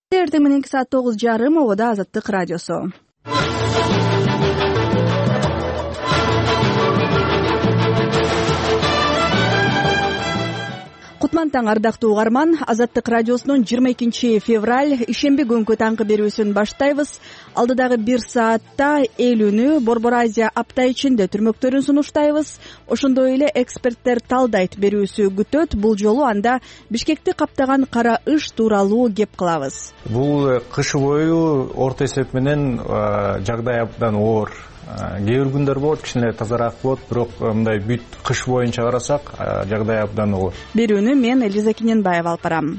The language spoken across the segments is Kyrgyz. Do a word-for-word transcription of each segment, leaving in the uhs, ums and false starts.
Эртең мененки саат тогуз жарым обода Азаттык радиосу. Кутман таң, ардактуу угарман. Азаттык радиосунун жыйырма экинчи февраль ишемби күнгү таңкы берүүсүн баштайбыз. Алдыдагы бир саатта эл үнү, Борбор Азия апта ичинде түрмөктөрүн сунуштайбыз. Ошондой эле эксперттер талдайт берүүсү күтөт. Бул жолу анда Бишкекти каптаган кара ыш тууралуу кеп кылабыз. Бул кыш бою орто эсеп менен жагдай абдан оор. Кээ бир күндөр болот, кичине тазараак болот, бирок мындай бүт кыш боюнча карасак, жагдай абдан оор. Берүүнү мен Элиза Кененбаева алып барам.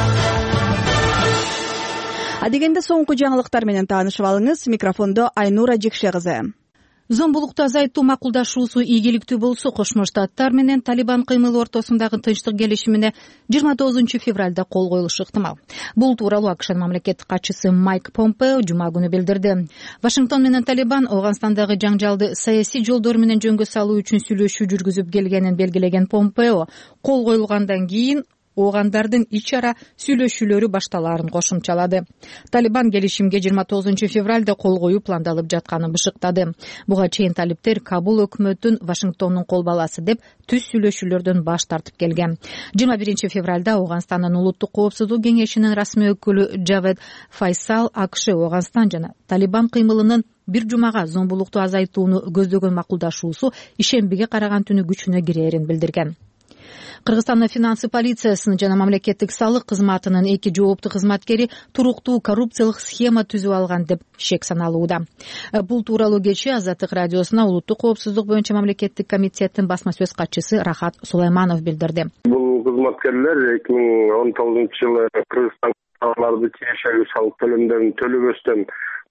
Адегенде соңку жаңылыктар менен таанышып алыңыз. Микрофондо Айнура Жекше кызы. Зомбулукту азайтуу макулдашуусу ийгиликтүү болсо, Кошмо Штаттар менен Талибан кыймылы ортосундагы тынчтык келишимине жыйырма тогузунчу февралда кол коюлушу ыктымал. Бул тууралуу АКШнын мамлекеттик катчысы Майк Помпео жума күнү билдирди. Вашингтон менен Талибан Афганстандагы жаңжалды саясий жолдор менен жөнгө салуу үчүн сүйлөшүү жүргүзүп келгенин белгилеген Помпео кол коюлгандан кийин оогандардын ич ара сүйлөшүүлөрү башталаарын кошумчалады. Талибан келишимге жыйырма тогузунчу февралда кол коюу пландалып жатканын бышыктады. Буга чейин талиптер Кабул өкмөтүн Вашингтондун кол баласы деп түз сүйлөшүүлөрдөн баш тартып келген. жыйырма биринчи февралда Афганстандын улуттук коопсуздук кеңешинин расмий өкүлү Джавед Файсал АКШ Афганстан жана Талибан кыймылынын бир жумага зомбулукту азайтууну көздөгөн макулдашуусу ишембиге караган түнү күчүнө кирээрин билдирген. Кыргызстандын финансы полициясынын жана мамлекеттик салык кызматынын эки жооптуу кызматкери туруктуу коррупциялык схема түзүп алган деп шек саналууда. Бул тууралуу кечээ Азаттык радиосуна улуттук коопсуздук боюнча мамлекеттик комитеттин басма сөз катчысы Рахат Сулайманов билдирди. Бул кызматкерлер эки миң он тогузунчу жылы Кыргызстан товарларды тиешелүү салык төлөмдөрүн төлөбөстөн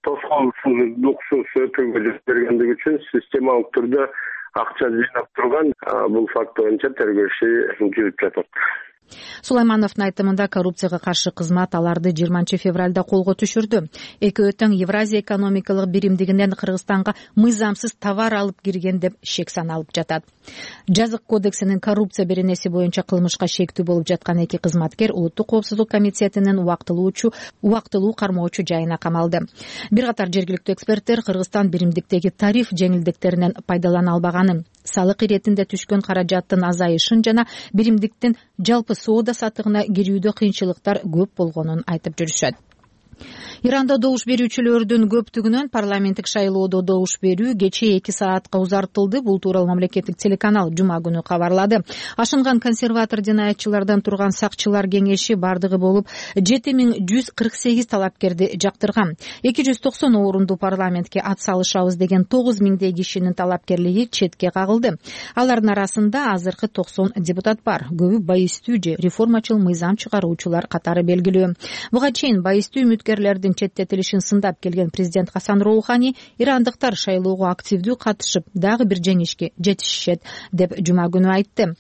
тоскоолсуз өтүүгө жол бергендиги үчүн системалык түрдө акча жыйнап турган. Бул факт боюнча тергөө иши жүрүп жатат. Сулаймановдун айтымында коррупцияга каршы кызмат аларды жыйырманчы февралда колго түшүрдү. Экөө тең Евразия экономикалык биримдигинен Кыргызстанга мыйзамсыз товар алып кирген деп шек саналып жатат. Жазык кодексинин коррупция беренеси боюнча кылмышка шектүү болуп жаткан эки кызматкер улуттук коопсуздук комитетинин убактылуучу убактылуу кармоочу жайына камалды. Бир катар жергиликтүү эксперттер Кыргызстан биримдиктеги тариф жеңилдиктеринен пайдалана албаганын, салык иретинде түшкөн каражаттын азайышын жана биримдиктин жалпы соода сатыгына кирүүдө кыйынчылыктар көп болгонун айтып жүрүшөт. Иранда добуш берүүчүлөрдүн көптүгүнөн парламенттик шайлоодо добуш берүү кечээ эки саатка узартылды. Бул тууралуу мамлекеттик телеканал жума күнү кабарлады. Ашынган консерватор жинаятчылардан турган сакчылар кеңеши бардыгы болуп жети миң жүз кырк сегиз талапкерди жактырган. эки жүз токсон орунду парламентке ат салышабыз деген тогуз миңдей кишинин талапкерлиги четке кагылды. Алардын арасында азыркы токсон депутат бар. Көбү байыстуу же реформачыл мыйзам чыгаруучулар катары белгилүү. Буга чейин байыстуу үмүткерлердин четтетилишин сындап келген президент Хасан Роухани ирандыктар шайлоого активдүү катышып, дагы бир жеңишке жетишишет деп жума күнү айтты.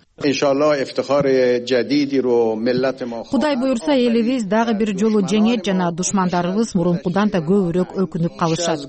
Кудай буюрса, элибиз дагы бир жолу жеңет жана душмандарыбыз мурункудан да көбүрөөк өкүнүп калышат.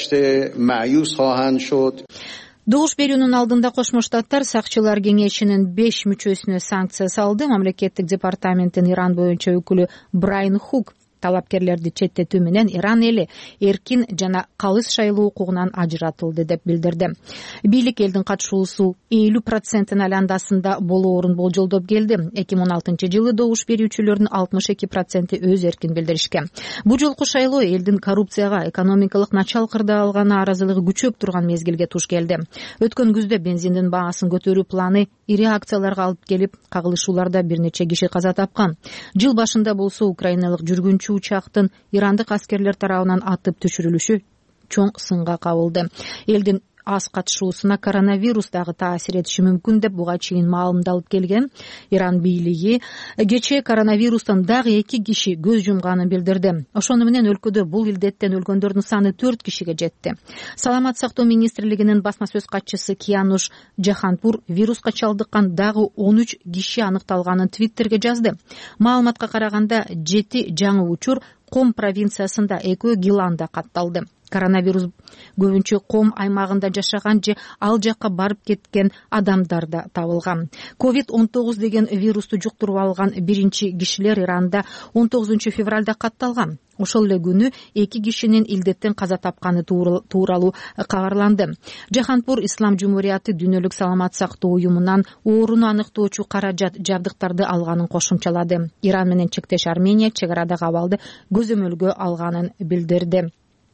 Добуш берүүнүн алдында Кошмо Штаттар сакчылар кеңешинин беш мүчөсүнө санкция салды. Мамлекеттик департаменттин Иран боюнча өкүлү Брайан Хук талапкерлерди четтетүү менен Иран эли эркин жана калыс шайлоо укугунан ажыратылды деп билдирди. Бийлик элдин катышуусу элүү проценттин айландасында болоорун болжолдоп келди. эки миң он алтынчы жылы добуш берүүчүлөрдүн алтымыш эки проценти өз эркин билдиришкен. Бул жолку шайлоо элдин коррупцияга, экономикалык начал кырда алган нааразылыгы күчөп турган мезгилге туш келди. Өткөн күздө бензиндин баасын көтөрүү планы ири акцияларга алып келип, кагылышууларда бир нече киши каза тапкан. Жыл башында болсо украиналык жүргүнчү учактын ирандык аскерлер тарабынан атып түшүрүлүшү чоң сынга кабылды. Элдин аз катышуусуна коронавирус дагы таасир этиши мүмкүн деп буга чейин маалымдалып келген. Иран бийлиги кечээ коронавирустан дагы эки киши көз жумганын билдирди. Ошону менен өлкөдө бул илдеттен өлгөндөрдүн саны төрт кишиге жетти. Саламат сактоо министрлигинин басма сөз катчысы Киянуш Жаханпур вируска чалдыккан дагы он үч киши аныкталганын Твиттерге жазды. Маалыматка караганда жети жаңы учур Ком провинциясында, экөө Гиланда катталды. коронавирус көбүнчө ком аймагында жашаган же ал жакка барып кеткен адамдарда табылган. ковид он тогуз деген вирусту жуктуруп алган биринчи кишилер Иранда он тогузунчу февралда катталган. Ошол эле күнү эки кишинин илдеттен каза тапканы тууралуу кабарланды. Жаханпур Ислам Жумурияты дүйнөлүк саламат сактоо уюмунан ооруну аныктоочу каражат жабдыктарды алганын кошумчалады. Иран менен чектеш Армения чек арадагы абалды көзөмөлгө алганын билдирди.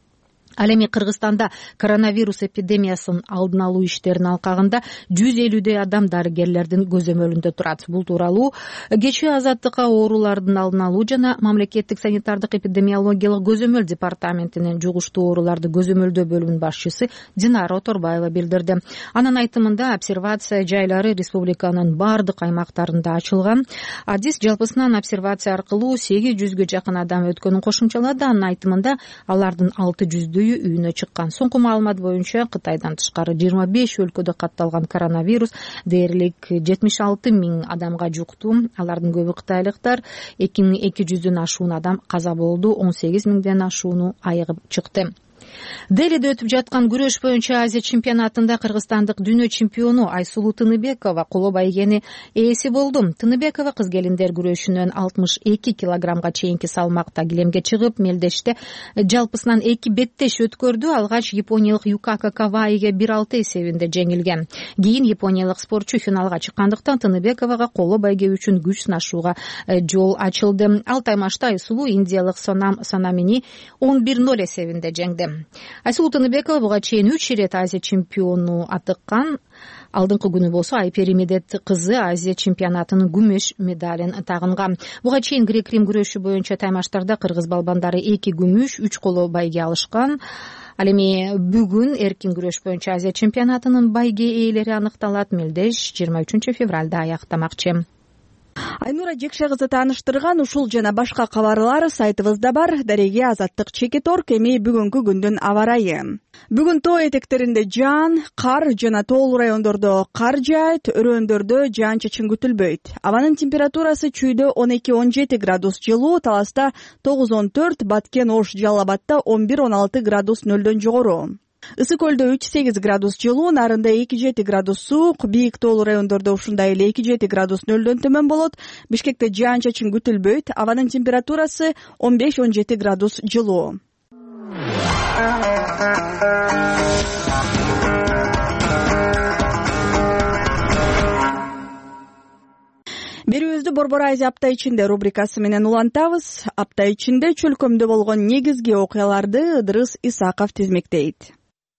Ал эми Кыргызстанда коронавирус эпидемиясын алдын алуу иштеринин алкагында жүз элүүдөй адам дарыгерлердин көзөмөлүндө турат. Бул тууралуу кечээ Азаттыкка оорулардын алдын алуу жана мамлекеттик санитардык эпидемиологиялык көзөмөл департаментинин жугуштуу ооруларды көзөмөлдөө бөлүмүнүн башчысы Динара Оторбаева билдирди. Анын айтымында обсервация жайлары республиканын бардык аймактарында ачылган. Адис жалпысынан обсервация аркылуу сегиз жүзгө жакын адам өткөнүн кошумчалады. Анын айтымында алардын алты жүздөйү үйүнө чыккан. Соңку маалымат боюнча Кытайдан тышкары жыйырма беш өлкөдө катталган коронавирус дээрлик жетимиш алты миң адамга жукту. Алардын көбү кытайлыктар. эки миң эки жүздөн ашуун адам каза болду, он сегиз миңден ашууну айыгып чыкты. Делиде өтүп жаткан күрөш боюнча Азия чемпионатында кыргызстандык дүйнө чемпиону Айсулуу Тыныбекова коло байгени ээси болду. Тыныбекова кыз келиндер күрөшүнөн алтымыш эки килограммга чейинки салмакта килемге чыгып, мелдеште жалпысынан эки беттеш өткөрдү. Алгач япониялык Юкака Каваиге бир алты эсебинде жеңилген. Кийин япониялык спортчу финалга чыккандыктан Тыныбековага коло байге үчүн күч сынашууга жол ачылды. Ал таймашта Айсулуу индиялык Сонам Сонамини он бир ноль эсебинде жеңди. Айсулуу Тыныбекова буга чейин үч ирет Азия чемпиону атыккан. Алдыңкы күнү болсо Айпери Медет кызы Азия чемпионатынын күмүш медалин тагынган. Буга чейин грек-рим күрөшү боюнча таймаштарда кыргыз балбандары эки күмүш, үч коло байге алышкан. Ал эми бүгүн эркин күрөш боюнча Азия чемпионатынын байге ээлери аныкталат. Мелдеш жыйырма үчүнчү февралда аяктамакчы. Айнура Жекше кызы тааныштырган ушул жана башка кабарлар сайтыбызда бар. Дареге Азаттык Чекиторг. Эми бүгүнкү күндүн аба ырайы. Бүгүн тоо этектеринде жаан, кар жана тоолуу райондордо кар жаайт, өрөөндөрдө жаан-чачын күтүлбөйт. Абанын температурасы чүйдө он эки он жети градус жылуу, Таласта тогуз он төрт, Баткен Ош Жалал Абадта он бир он алты градус нөлдөн жогору. Ысык көлдө үч сегиз градус жылуу, Нарында эки жети градус суук, бийик тоолуу райондордо ушундай эле эки жети градус нөлдөн төмөн болот. Бишкекте жаан-чачын күтүлбөйт. Абанын температурасы он беш он жети градус жылуу. Берүүбүздү Борбор Азия апта ичинде рубрикасы менен улантабыз. Апта ичинде чөлкөмдө болгон негизги окуяларды Ыдырыс Исаков тизмектейт.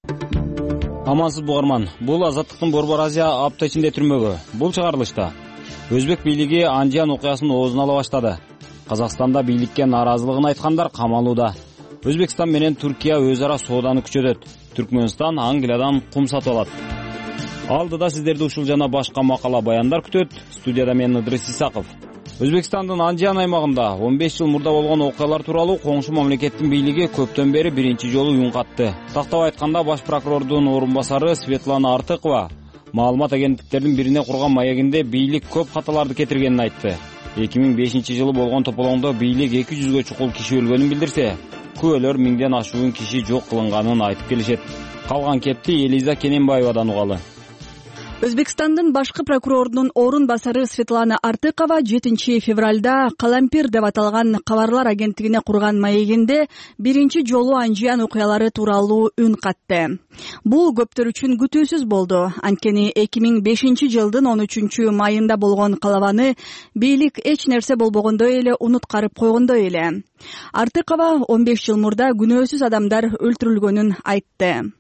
Амансыз бугарман. Бул Азаттыктын Борбор Азия апта ичинде түрмөгү. Бул чыгарылышта Өзбек бийлиги Анжан окуясын оозуна ала баштады. Казакстанда бийликке нааразылыгын айткандар камалууда. Өзбекстан менен Түркия өз ара сооданы күчөтөт. Түркмөнстан Англиядан кум сатып алат. Алдыда сиздерди ушул жана башка макала баяндар күтөт. Студияда мен Ыдырыс Исаков. Өзбекстандын Анжан аймагында он беш жыл мурда болгон окуялар тууралуу коңшу мамлекеттин бийлиги көптөн бери биринчи жолу үн катты. Тактап айтканда баш прокурордун орун басары Светлана Артыкова маалымат агенттиктердин бирине курган маегинде бийлик көп каталарды кетиргенин айтты. эки миң бешинчи жылы болгон тополоңдо бийлик эки жүзгө чукул киши өлгөнүн билдирсе, күбөлөр миңден ашуун киши жок кылынганын айтып келишет. Калган кепти Элиза Кененбаевадан угалы. Өзбекстандын башкы прокурорунун орун басары Светлана Артыкова жетинчи февралда Калампир деп аталган кабарлар агенттигине курган маегинде биринчи жолу Анжан окуялары тууралуу үн катты. Бул көптөр үчүн күтүүсүз болду. Анткени эки миң бешинчи жылдын он үчүнчү майында болгон калабаны бийлик эч нерсе болбогондой эле унуткарып койгондой эле. Артыкова он беш жыл мурда күнөөсүз адамдар өлтүрүлгөнүн айтты.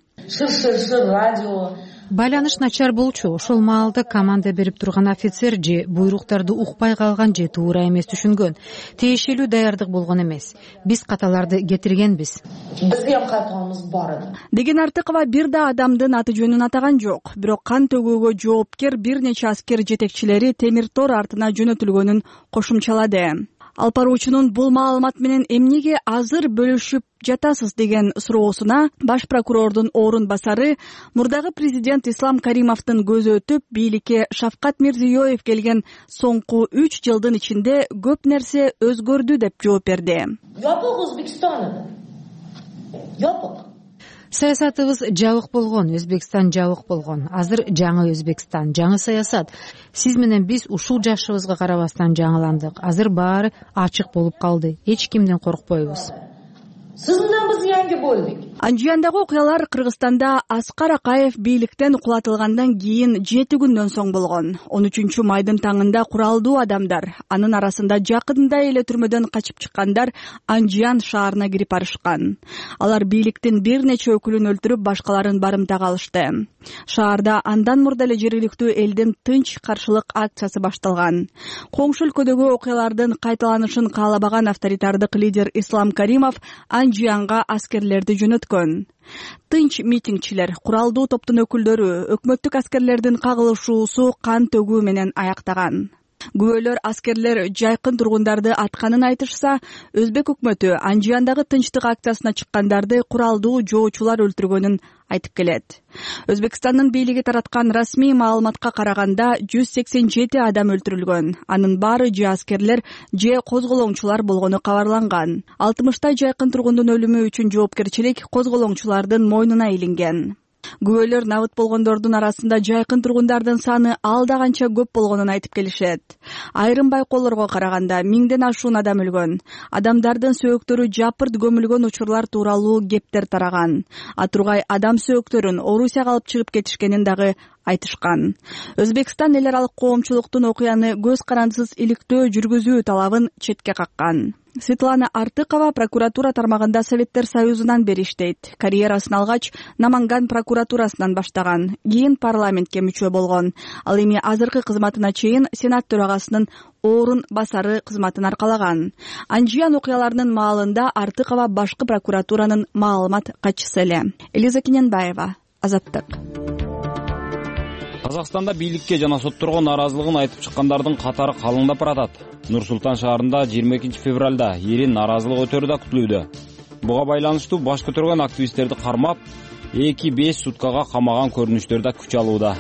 Радио Байланыш начар болчу. Ошол маалда команда берип турган офицер же буйруктарды укпай калган же туура эмес түшүнгөн. Тиешелүү даярдык болгон эмес. Биз каталарды кетиргенбиз. Бизге катабыз бар. Деген Артыкова бир да адамдын аты жөнүн атаган жок. Бирок кан төгүүгө жоопкер бир нече аскер жетекчилери темир тор артына жөнөтүлгөнүн кошумчалады. Алпаруучунун бул маалымат менен эмнеге азыр бөлүшүп жатасыз деген суроосуна баш прокурордун орун басары мурдагы президент Ислам Каримовдун көзү өтүп, бийликке Шавкат Мирзиёев келген соңку үч жылдын ичинде көп нерсе өзгөрдү деп жооп берди. Жопок Өзбекстанда. Жопок. саясатыбыз жабык болгон, Өзбекстан жабык болгон. Азыр жаңы Өзбекстан, жаңы саясат. Сиз менен биз ушул жашыбызга карабастан жаңыландык. Азыр баары ачык болуп калды. Эч кимден коркпойбуз. Siz bilan biz yangi bo'ldik. Анжияндагы окуялар Кыргызстанда Аскар Акаев бийликтен кулатылгандан кийин жети күндөн соң болгон. он үчүнчү майдын таңында куралдуу адамдар, анын арасында жакында эле түрмөдөн качып чыккандар Анжиян шаарына кирип барышкан. Алар бийликтин бир нече өкүлүн өлтүрүп, башкаларын барымтага алышты. Шаарда андан мурда эле жергиликтүү элдин тынч каршылык акциясы башталган. Коңшу өлкөдөгү окуялардын кайталанышын каалабаган авторитардык лидер Ислам Каримов Анжиянга аскерлерди жөнөткөн. Тынч митингчилер, куралдуу топтун өкүлдөрү өкмөттүк аскерлердин кагылышуусу кан төгүү менен аяктаган. Күбөлөр аскерлер жайкын тургундарды атканын айтышса, Өзбек өкмөтү Анжияндагы тынчтык акциясына чыккандарды куралдуу жоочулар өлтүргөнүн айтып келет. Өзбекстандын бийлиги тараткан расмий маалыматка караганда жүз сексен жети адам өлтүрүлгөн. Анын баары же аскерлер, же козголоңчулар болгону кабарланган. алтымыштай жайкын тургундун өлүмү үчүн жоопкерчилик козголоңчулардын мойнуна илинген. Күбөлөр набыт болгондордун арасында жайкын тургундардын саны алда канча көп болгонун айтып келишет. Айрым байкоолорго караганда миңден ашуун адам өлгөн. Адамдардын сөөктөрү жапырт көмүлгөн учурлар тууралуу кептер тараган. Атургай адам сөөктөрүн Орусияга алып чыгып кетишкенин дагы айтышкан. Өзбекстан эл аралык коомчулуктун окуяны көз карандысыз иликтөө жүргүзүү талабын четке каккан. Светлана Артыкова прокуратура тармагында Советтер Союзунан бери иштейт. Карьерасын алгач Наманган прокуратурасынан баштаган. Кийин парламентке мүчө болгон. Ал эми азыркы кызматына чейин Сенат төрагасынын орун басары кызматын аркалаган. Анжиян окуяларынын маалында Артыкова башкы прокуратуранын маалымат катчысы эле. Элиза Кененбаева, Азаттык. Казакстанда бийликке жана сотторго нааразылыгын айтып чыккандардын катары калыңдап баратат. Нур-Султан шаарында жыйырма экинчи февралда эрин нааразылык өтөрү да күтүлүүдө. Буга байланыштуу баш көтөргөн активисттерди кармап, эки беш суткага камаган көрүнүштөр да күч алууда.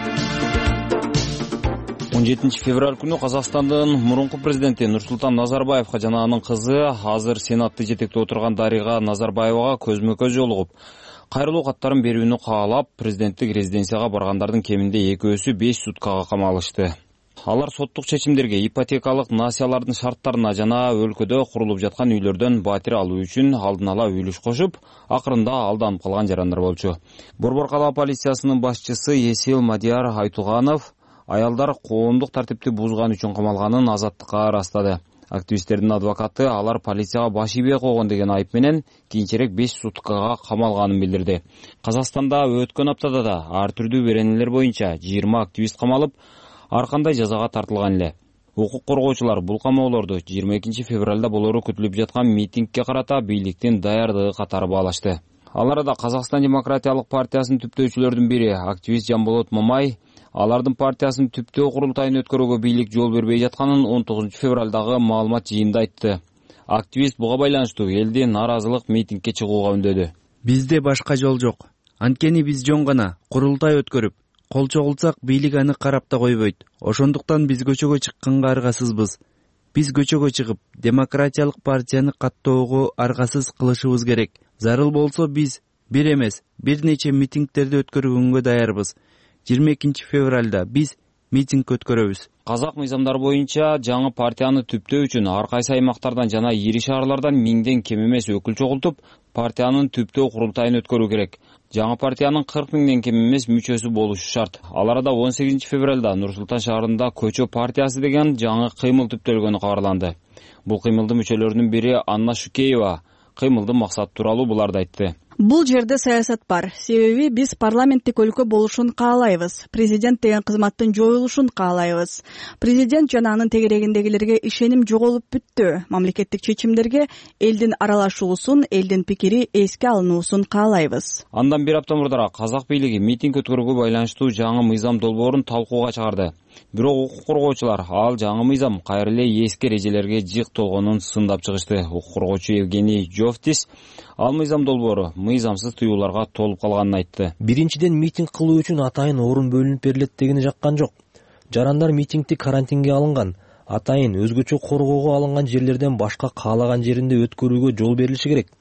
он жетинчи февраль күнү Казакстандын мурунку президенти Нурсултан Назарбаевга жана анын кызы, азыр Сенатты жетектеп отурган Дарига Назарбаевага көзмө-көз жолугуп, кайрылуу каттарын берүүнү каалап, президенттик резиденцияга баргандардын кеминде экөөсү беш суткага камалышты. Алар соттук чечимдерге, ипотекалык насиялардын шарттарына жана өлкөдө курулуп жаткан үйлөрдөн батир алуу үчүн алдын ала үлүш кошуп, акырында алданып калган жарандар болчу. Борбор калаа полициясынын башчысы Есил Мадияр Айтуганов аялдар коомдук тартипти бузган үчүн камалганын Азаттыкка ырастады. Активисттердин адвокаты алар полицияга баш ийбей койгон деген айып менен кийинчерээк беш суткага камалганын билдирди. Казакстанда өткөн аптада да ар түрдүү беренелер боюнча жыйырма активист камалып, ар кандай жазага тартылган эле. Укук коргоочулар бул камоолорду жыйырма экинчи февралда болору күтүлүп жаткан митингге карата бийликтин даярдыгы катары баалашты. Ал арада Казакстан демократиялык партиясынын түптөөчүлөрдүн бири активист Жамболот Мамай алардын партиясынын түптөө курултайын өткөрүүгө бийлик жол бербей жатканын он тогузунчу февралдагы маалымат жыйынында айтты. Активист буга байланыштуу элди нааразылык митингге чыгууга үндөдү. Бизде башка жол жок. Анткени биз жөн гана курултай өткөрүп, кол чогулсак бийлик аны карап да койбойт. Ошондуктан биз көчөгө чыкканга аргасызбыз. Биз көчөгө чыгып, демократиялык партияны каттоого аргасыз кылышыбыз керек. Зарыл болсо биз бир эмес, бир нече митингтерди өткөргөнгө даярбыз. жыйырма экинчи февралда биз митинг өткөрөбүз. Казак мыйзамдары боюнча жаңы партияны түптөө үчүн ар кайсы аймактардан жана ири шаарлардан миңден кем эмес өкүл чогултуп, партиянын түптөө курултайын өткөрүү керек. Жаңы партиянын кырк миңден кем эмес мүчөсү болушу шарт. Ал арада он сегизинчи февралда Нур-Султан шаарында Көчө партиясы деген жаңы кыймыл түптөлгөнү кабарланды. Бул кыймылдын мүчөлөрүнүн бири Анна Шукеева кыймылдын максаты тууралуу буларды айтты. Бул жерде саясат бар. Себеби биз парламенттик өлкө болушун каалайбыз. Президент деген кызматтын жоюлушун каалайбыз. Президент жана анын тегерегиндегилерге ишеним жоголуп бүттү. Мамлекеттик чечимдерге элдин аралашуусун, элдин пикири эске алынуусун каалайбыз. Андан бир апта мурда Казак бийлиги митинг өткөрүүгө байланыштуу жаңы мыйзам долбоорун талкууга чыгарды. Бирок укук коргоочулар ал жаңы мыйзам кайра эле эски эрежелерге жык толгонун сындап чыгышты. Укук коргоочу Евгений Жовтис ал мыйзам долбоору мыйзамсыз тыюуларга толуп калганын айтты. Биринчиден, митинг кылуу үчүн атайын орун бөлүнүп берилет дегени жаккан жок. Жарандар митингди карантинге алынган, атайын өзгөчө коргоого алынган жерлерден башка каалаган жеринде өткөрүүгө жол берилиши керек.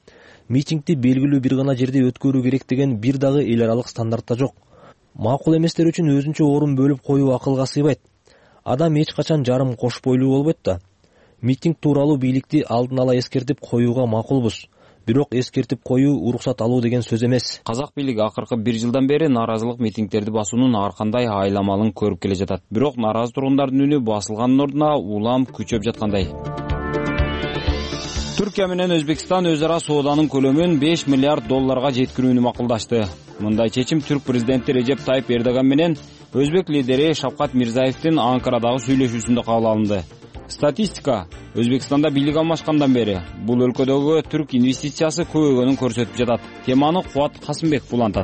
митингди белгилүү бир гана жерде өткөрүү керек деген бир дагы эл аралык стандартта жок. Макул эместер үчүн өзүнчө орун бөлүп коюу акылга сыйбайт. Адам эч качан жарым кош бойлуу болбойт да. Митинг тууралуу бийликти алдын ала эскертип коюуга макулбуз. Бирок эскертип коюу уруксат алуу деген сөз эмес. Казак бийлиги акыркы бир жылдан бери нааразылык митингдерди басуунун ар кандай айламалын көрүп келе жатат. Бирок нааразы тургундардын үнү басылгандын ордуна улам күчөп жаткандай. Түркия менен Өзбекстан өз ара сооданын көлөмүн беш миллиард долларга жеткирүүнү макулдашты. Мындай чечим түрк президенти Режеп Тайып Эрдоган менен өзбек лидери Шавкат Мирзиевдин Анкарадагы сүйлөшүүсүндө кабыл алынды. Статистика Өзбекстанда бийлик алмашкандан бери бул өлкөдөгү түрк инвестициясы көбөйгөнүн көрсөтүп жатат. Теманы Кубат Касымбеков улантат.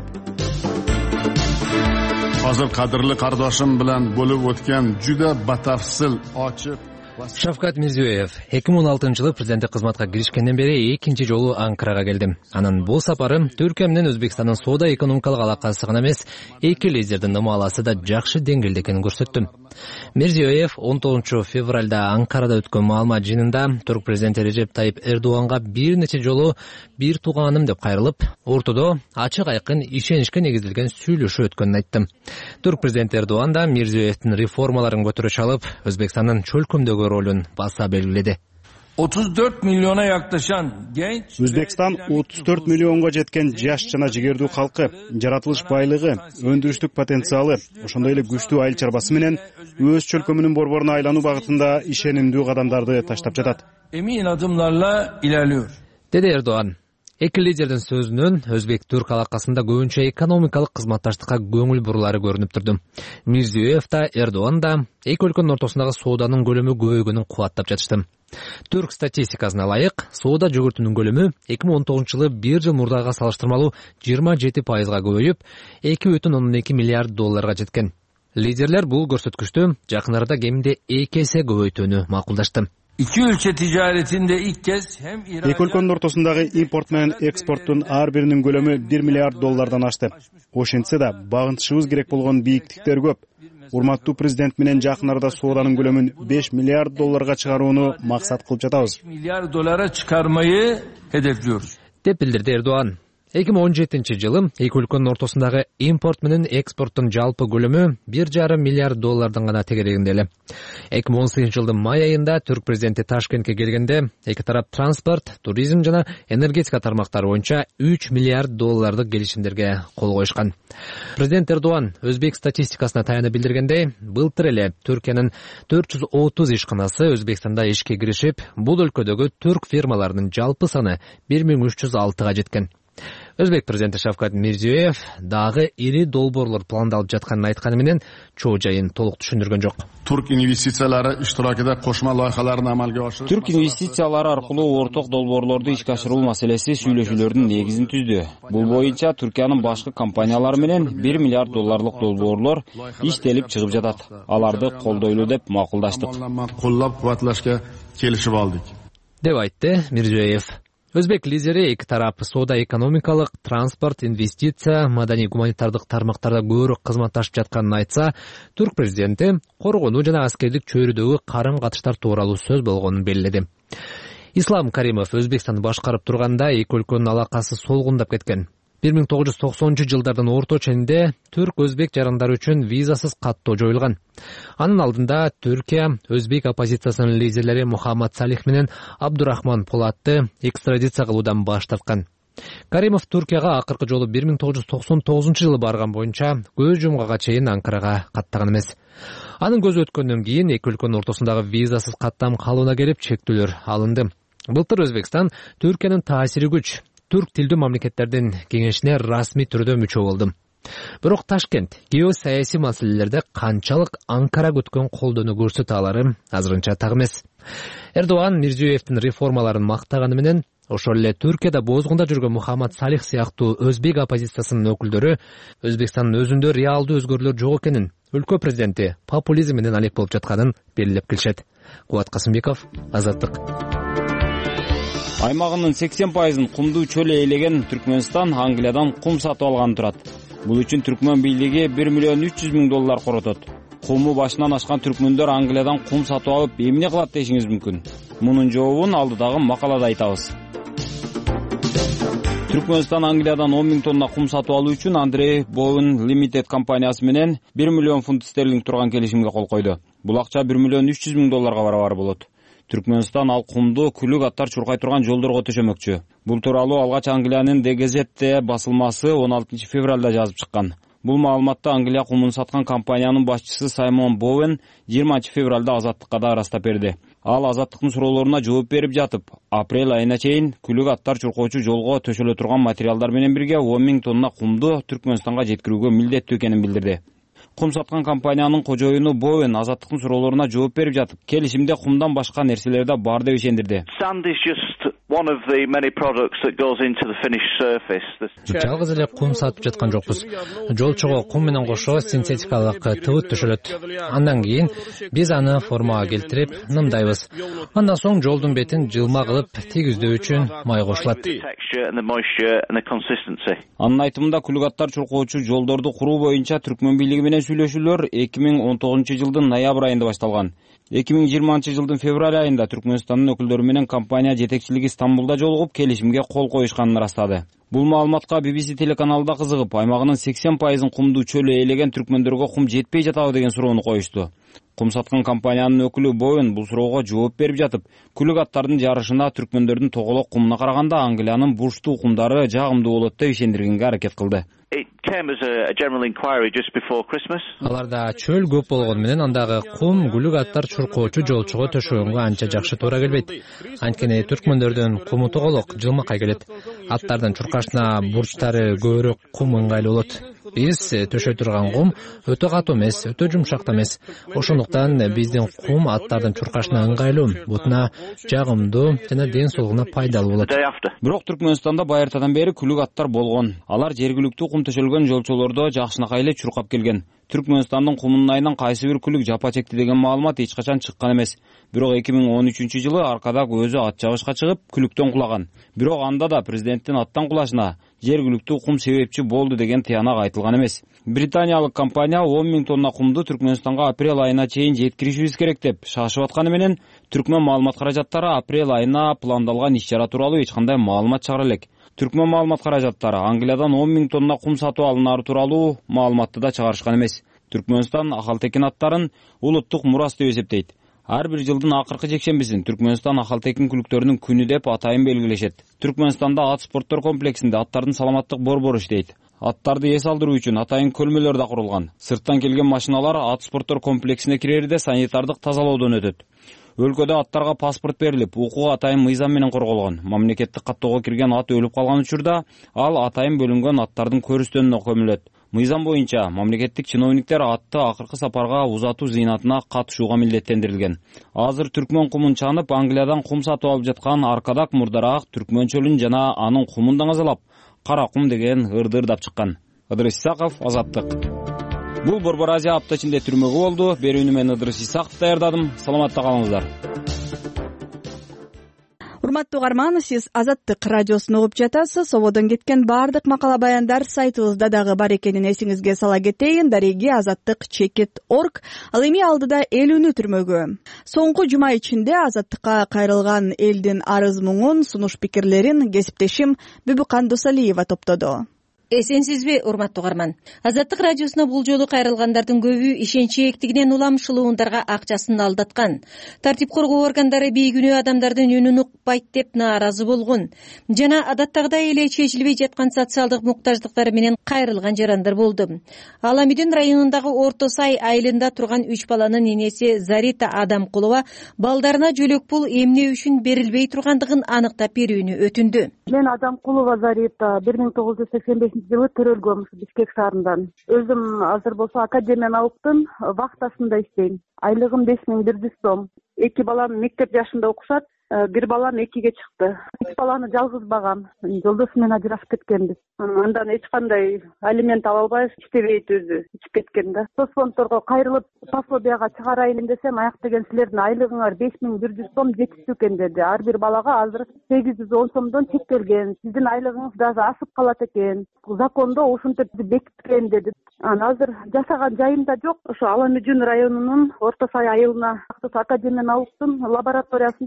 Азыр кадырлы кардашым менен болуп өткөн жуда батафсыл ачык Шавкат Мирзиёев эки миң он алтынчы жылы президенттик кызматка киришкенден бери экинчи жолу Анкарага келдим. Анын бул сапары Түркия менен Өзбекстандын соода экономикалык алакасы гана эмес, эки лидердин ымаласы да жакшы деңгээлде экенин көрсөттү. Мирзиёев он тогузунчу февралда Анкарада өткөн маалымат жыйынында түрк президенти Режеп Тайып Эрдоганга бир нече жолу бир тууганым деп кайрылып, ортодо ачык айкын ишеничке негизделген сүйлөшүү өткөнүн айттым. Түрк президенти Эрдоган да Мирзиёевдин реформаларын көтөрө чалып, Өзбекстандын чөлкөмдөгү ролун баса белгиледи. otuz dört milyona yaklaşan genç Өзбекстан отуз төрт миллионго жеткен жаш жана жигердүү калкы, жаратылыш байлыгы, өндүрүштүк потенциалы, ошондой эле күчтүү айыл чарбасы менен өз чөлкөмүнүн борборуна айлануу багытында ишенимдүү кадамдарды таштап жатат. Emin adımlarla ilerliyor. Деди Эрдоган. Эки лидердин сөзүнөн Өзбек-Түрк алакасында көбүнчө экономикалык кызматташтыкка көңүл бурулары көрүнүп турду. Мирзиёев да, Эрдоган да эки өлкөнүн ортосундагы сооданын көлөмү көбөйгөнүн кубаттап жатышты. Түрк статистикасына ылайык, соода жүгүртүүнүн көлөмү эки миң он тогузунчу жылы бир жыл мурдага салыштырмалуу жыйырма жети пайызга көбөйүп, эки бүтүн ондон эки миллиард долларга жеткен. Лидерлер бул көрсөткүчтү жакын арада кеминде эки эсе көбөйтүүнү макулдашты. İki ülke ticaretinde ilk kez hem Эки өлкөнүн ортосундагы импорт менен экспорттун ар биринин көлөмү бир миллиард доллардан ашты. Ошентсе да багынтышыбыз керек болгон бийиктиктер көп. Урматтуу президент менен жакын арада сооданын көлөмүн беш миллиард долларга чыгарууну максат кылып жатабыз. Milyar dolara çıkarmayı hedefliyoruz. деп билдирди Эрдоган. эки миң он жетинчи жылы эки өлкөнүн ортосундагы импорт менен экспорттун жалпы көлөмү бир жарым миллиард доллардан гана тегерегинде эле. эки миң он сегизинчи жылдын май айында түрк президенти Ташкентке келгенде эки тарап транспорт, туризм жана энергетика тармактары боюнча үч миллиард доллардык келишимдерге кол коюшкан. Президент Эрдоган Өзбек статистикасына таянып билдиргендей, былтыр эле Түркиянын төрт жүз отуз ишканасы Өзбекстанда ишке киришип, бул өлкөдөгү түрк фирмаларынын жалпы саны бир миң үч жүз алтыга жеткен. Өзбек президенти Шавкат Мирзиёев дагы ири долбоорлор пландалып жатканын айтканы менен чоо жайын толук түшүндүргөн жок. Түрк инвестициялары иштиракында кошмо лайыхаларын амалга ашырып, Түрк инвестициялары аркылуу орток долбоорлорду ишке ашыруу маселеси сүйлөшүүлөрдүн негизин түздү. Бул боюнча Түркиянын башкы компаниялары менен бир миллиард долларлык долбоорлор иштелип чыгып жатат. Аларды колдойлуу деп макулдаштык. Коллап кубатлашка келишип алдык, деп айтты Мирзиёев. Өзбек лидери эки тарап соода экономикалык, транспорт, инвестиция, маданий гуманитардык тармактарда көбүрөөк кызматташып жатканын айтса, түрк президенти коргонуу жана аскердик чөйрөдөгү карым катыштар тууралуу сөз болгонун белгиледи. Ислам Каримов Өзбекстанды башкарып турганда эки өлкөнүн алакасы солгундап кеткен. бир миң тогуз жүз токсонунчу жылдардын орто ченинде түрк-өзбек жарандары үчүн визасыз каттоо жоюлган. Анын алдында Түркия өзбек оппозициясынын лидерлери Мухаммад Салих менен Абдурахман Полатты экстрадиция кылуудан баш тарткан. Каримов Түркияга акыркы жолу бир миң тогуз жүз токсон тогузунчу жылы барган боюнча көз жумгага чейин Анкарага каттаган эмес. Анын көзү өткөндөн кийин эки өлкөнүн ортосундагы визасыз каттам калыбына келип чектөөлөр алынды. Былтыр Өзбекстан Түркиянын таасири күч түрк тилдүү мамлекеттердин кеңешине расмий түрдө мүчө болду. Бирок Ташкент геосаясий маселелерде канчалык Анкара күткөн колдоону көрсөтө алары азырынча так эмес. Эрдоган Мирзиёевдин реформаларын мактаганы менен ошол эле Түркияда бозгунда жүргөн Мухаммад Салих сыяктуу өзбек оппозициясынын өкүлдөрү Өзбекстандын өзүндө реалдуу өзгөрүүлөр жок экенин, өлкө президенти популизм менен алек болуп жатканын белгилеп келишет. Кубат Касымбеков, Азаттык. Аймагынын сексен пайызын кумдуу чөл ээлеген Түркмөнстан Англиядан кум сатып алган турат. Бул үчүн түркмөн бийлиги бир миллион үч жүз миң доллар коротот. Куму башынан ашкан түркмөндөр Англиядан кум сатып алып эмне кылат дешиңиз мүмкүн. Мунун жообун алдыдагы макалада айтабыз. Түркмөнстан Англиядан он миң тонна кум сатып алуу үчүн Андрей Bowen Limited компаниясы менен бир миллион фунт стерлинг турган келишимге кол койду. Бул акча бир миллион үч жүз миң долларга барабар болот. Түркмөнстан ал кумду күлүк аттар чуркай турган жолдорго төшөмөкчү. Бул тууралуу алгач Англиянын The Gazette басылмасы он алтынчы февралда жазып чыккан. Бул маалыматты Англия кумун саткан компаниянын башчысы Саймон Боуэн жыйырманчы февралда Азаттыкка да ырастап берди. Ал Азаттыктын суроолоруна жооп берип жатып, апрель айына чейин күлүк аттар чуркоочу жолго төшөлө турган материалдар менен бирге он миң тонна кумду Түркмөнстанга жеткирүүгө милдеттүү экенин билдирди. Кум саткан компаниянын кожоюну Боуэн Азаттыктын суроолоруна жооп берип жатып, келишимде кумдан башка нерселер да бар деп ишендирди. Жалгыз эле кум сатып жаткан жокпуз. Жолчого кум менен кошо синтетикалык тыбыт төшөлөт. Андан кийин биз аны формага келтирип нымдайбыз. Андан соң жолдун бетин жылма кылып тийгиздөө үчүн май кошулат. Анын айтымында күлүк аттар чуркоочу жолдорду куруу боюнча Түркмөн бийлиги менен сүйлөшүүлөр эки миң он тогузунчу жылдын ноябрь айында башталган. эки миң жыйырманчы жылдын февраль айында Түркмөнстандын өкүлдөрү менен компания жетекчилиги Стамбулда жолугуп келишимге кол коюшканын ырастады. Бул маалыматка би би си телеканалда кызыгып, аймагынын сексен пайызын кумду чөлү ээлеген түркмөндөргө кум жетпей жатабы деген суроону коюшту. Кум саткан компаниянын өкүлү Боуэн бул суроого жооп берип жатып, күлүк аттардын жарышына түркмөндөрдүн тоголок кумуна караганда Англиянын бурчтуу кумдары жагымдуу болот деп ишендиргенге аракет кылды. Аларда чөл көп болгону менен андагы кум күлүк аттар чуркоочу жолчуга төшөгөнгө анча жакшы туура келбейт. Анткени түркмөндөрдүн куму тоголок, жылмакай келет. Аттардын чуркашына бурчтары көбүрөөк кум ыңгайлуу болот. Биз төшөй турган кум өтө катуу эмес, өтө жумшак да эмес. Ошондуктан биздин кум аттардын чуркашына ыңгайлуу, бутуна жагымдуу жана ден соолугуна пайдалуу болот. Бирок Түркмөнстанда байыртадан бери күлүк аттар болгон. Алар жергиликтүү кум төшөлгөн жолчолордо жакшынакай эле чуркап келген. Түркмөнстандын кумунун айынан кайсы бир күлүк жапа чекти деген маалымат эч качан чыккан эмес. Бирок эки миң он үчүнчү жылы Аркадак өзү ат жабышка чыгып, күлүктөн кулаган. Бирок анда да президенттин аттан кулашына жергиликтүү кум себепчи болду деген тыянак айтылган эмес. Британиялык компания он миң тонна кумду Түркмөнстанга апрель айына чейин жеткиришибиз керек деп шашып атканы менен Түркмөн маалымат каражаттары апрель айына пландалган иш-чара тууралуу эч кандай маалымат чыгара элек. Түркмөн маалымат каражаттары Англиядан он миң тонна кум сатып алынары тууралуу маалыматты да чыгарышкан эмес. Түркмөнстан Ахалтекин аттарын улуттук мурас деп эсептейт. Ар бир жылдын акыркы жекшембисин Түркмөнстан Ахалтекин күлүктөрүнүн күнү деп атайын белгилешет. Түркмөнстанда ат спорттор комплексинде аттардын саламаттык борбору иштейт. Аттарды эс алдыруу үчүн атайын көлмөлөр да курулган. Сырттан келген машиналар ат спорттор комплексине кирерде санитардык тазалоодон өтөт. Өлкөдө аттарга паспорт берилип, укугу атайын мыйзам менен корголгон. Мамлекеттик каттоого кирген ат өлүп калган учурда ал атайын бөлүнгөн аттардын көрүстөнүнө көмүлөт. Мыйзам боюнча мамлекеттик чиновниктер атты акыркы сапарга узатуу зыйнатына катышууга милдеттендирилген. Азыр Түркмөн кумун чанып, Англиядан кум сатып алып жаткан Аркадак мурдараак Түркмөн чөлүн жана анын кумун даңазалап, кара кум деген ырдырдап чыккан. Ыдырыс Исаков, Азаттык. Бул Борбор Азия апта ичинде түрмөгү болду. Берүүнү мен Ыдырыс Исаков даярдадым. Саламатта калыңыздар. Урматтуу угарман, сиз Азаттык радиосун угуп жатасыз. Сободон кеткен баардык макала баяндар сайтыбызда дагы бар экенин эсиңизге сала кетейин. Дареги азаттык чекит точка орг. Ал эми алдыда элүүнү түрмөгү. Соңку жума ичинде Азаттыкка кайрылган элдин арыз муңун, сунуш пикирлерин кесиптешим Бүбүкан Досалиева топтоду. Эсенсизби, урматтуу угарман? Азаттык радиосуна бул жолу кайрылгандардын көбү ишенчи эктигинен улам шылуундарга акчасын алдаткан. Тартип коргоо органдары бейгүнөө адамдардын үнүн укпайт деп нааразы болгон. Жана адаттагыдай эле чечилбей жаткан социалдык муктаждыктары менен кайрылган жарандар болду. Аламидин районундагы Орто Сай айылында турган үч баланын энеси Зарита Адамкулова балдарына жөлөк пул эмне үчүн берилбей тургандыгын аныктап берүүнү өтүндү. Мен Адамкулова Зарита бир миң тогуз жүз сексен бешинчи жылы төрөлгөм Бишкек шаарынан. Өзүм азыр болсо академиялыктын вахтасында иштейм. Айлыгым беш миң бир жүз сом. Эки балам мектеп жашында окушат. Бир балам экиге чыкты. Үч баланы жалгыз багам. Жолдошу менен ажырашып кеткенбиз. Андан эч кандай алимент ала албай иштебейт өзү, ичип кеткен да. Соцфонддорго кайрылып пособияга чыгарайын десем, аяк деген силердин айлыгыңар беш миң бир жүз сом жетиштүү экен деди. Ар бир балага азыр сегиз жүз он сомдон чектелген. Сиздин айлыгыңыз дагы ашып калат экен. Закондо ушинтип бекиткен деди. Анан азыр жашаган жайым да жок. Ошо Аламүдүн районунун Орто Сай айылына академия науктун лабораториясында убактылуу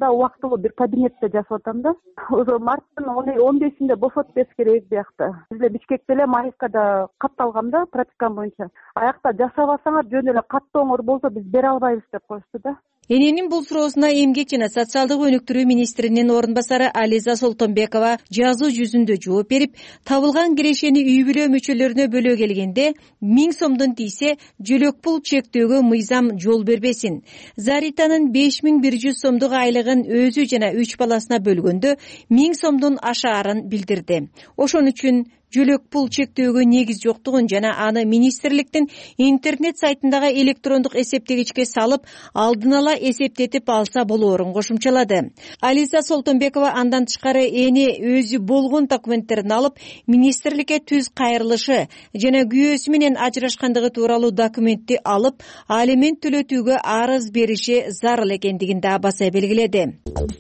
ошол бир кабинетте жашап атам да. Ошо марттын он бешинде бошотуп бериш керек биякта. Биз эле Бишкекте эле Маевкада катталгам да практикам боюнча. Аякта жашабасаңар жөн эле каттооңор болсо биз бере албайбыз деп коюшту да. Эненин бул суроосуна Эмгек жана социалдык өнүктүрүү министринин орун басары Ализа Солтонбекова жазуу жүзүндө жооп берип, табылган кирешени үй бүлө мүчөлөрүнө бөлө келгенде миң сомдон тийсе жөлөк пул чектөөгө мыйзам жол бербесин. Заританын беш миң бир жүз сомдук айлыгын өзү жана үч баласына бөлгөндө миң сомдон ашаарын билдирди. Ошон үчүн жөлөк пул чектөөгө негиз жоктугун жана аны министрликтин интернет сайтындагы электрондук эсептегичке салып, алдын ала эсептетип алса болоорун кошумчалады. Ализа Солтонбекова андан тышкары эне өзү болгон документтерин алып, министрликке түз кайрылышы жана күйөөсү менен ажырашкандыгы тууралуу документти алып, алимент төлөтүүгө арыз бериши зарыл экендигин да баса белгиледи.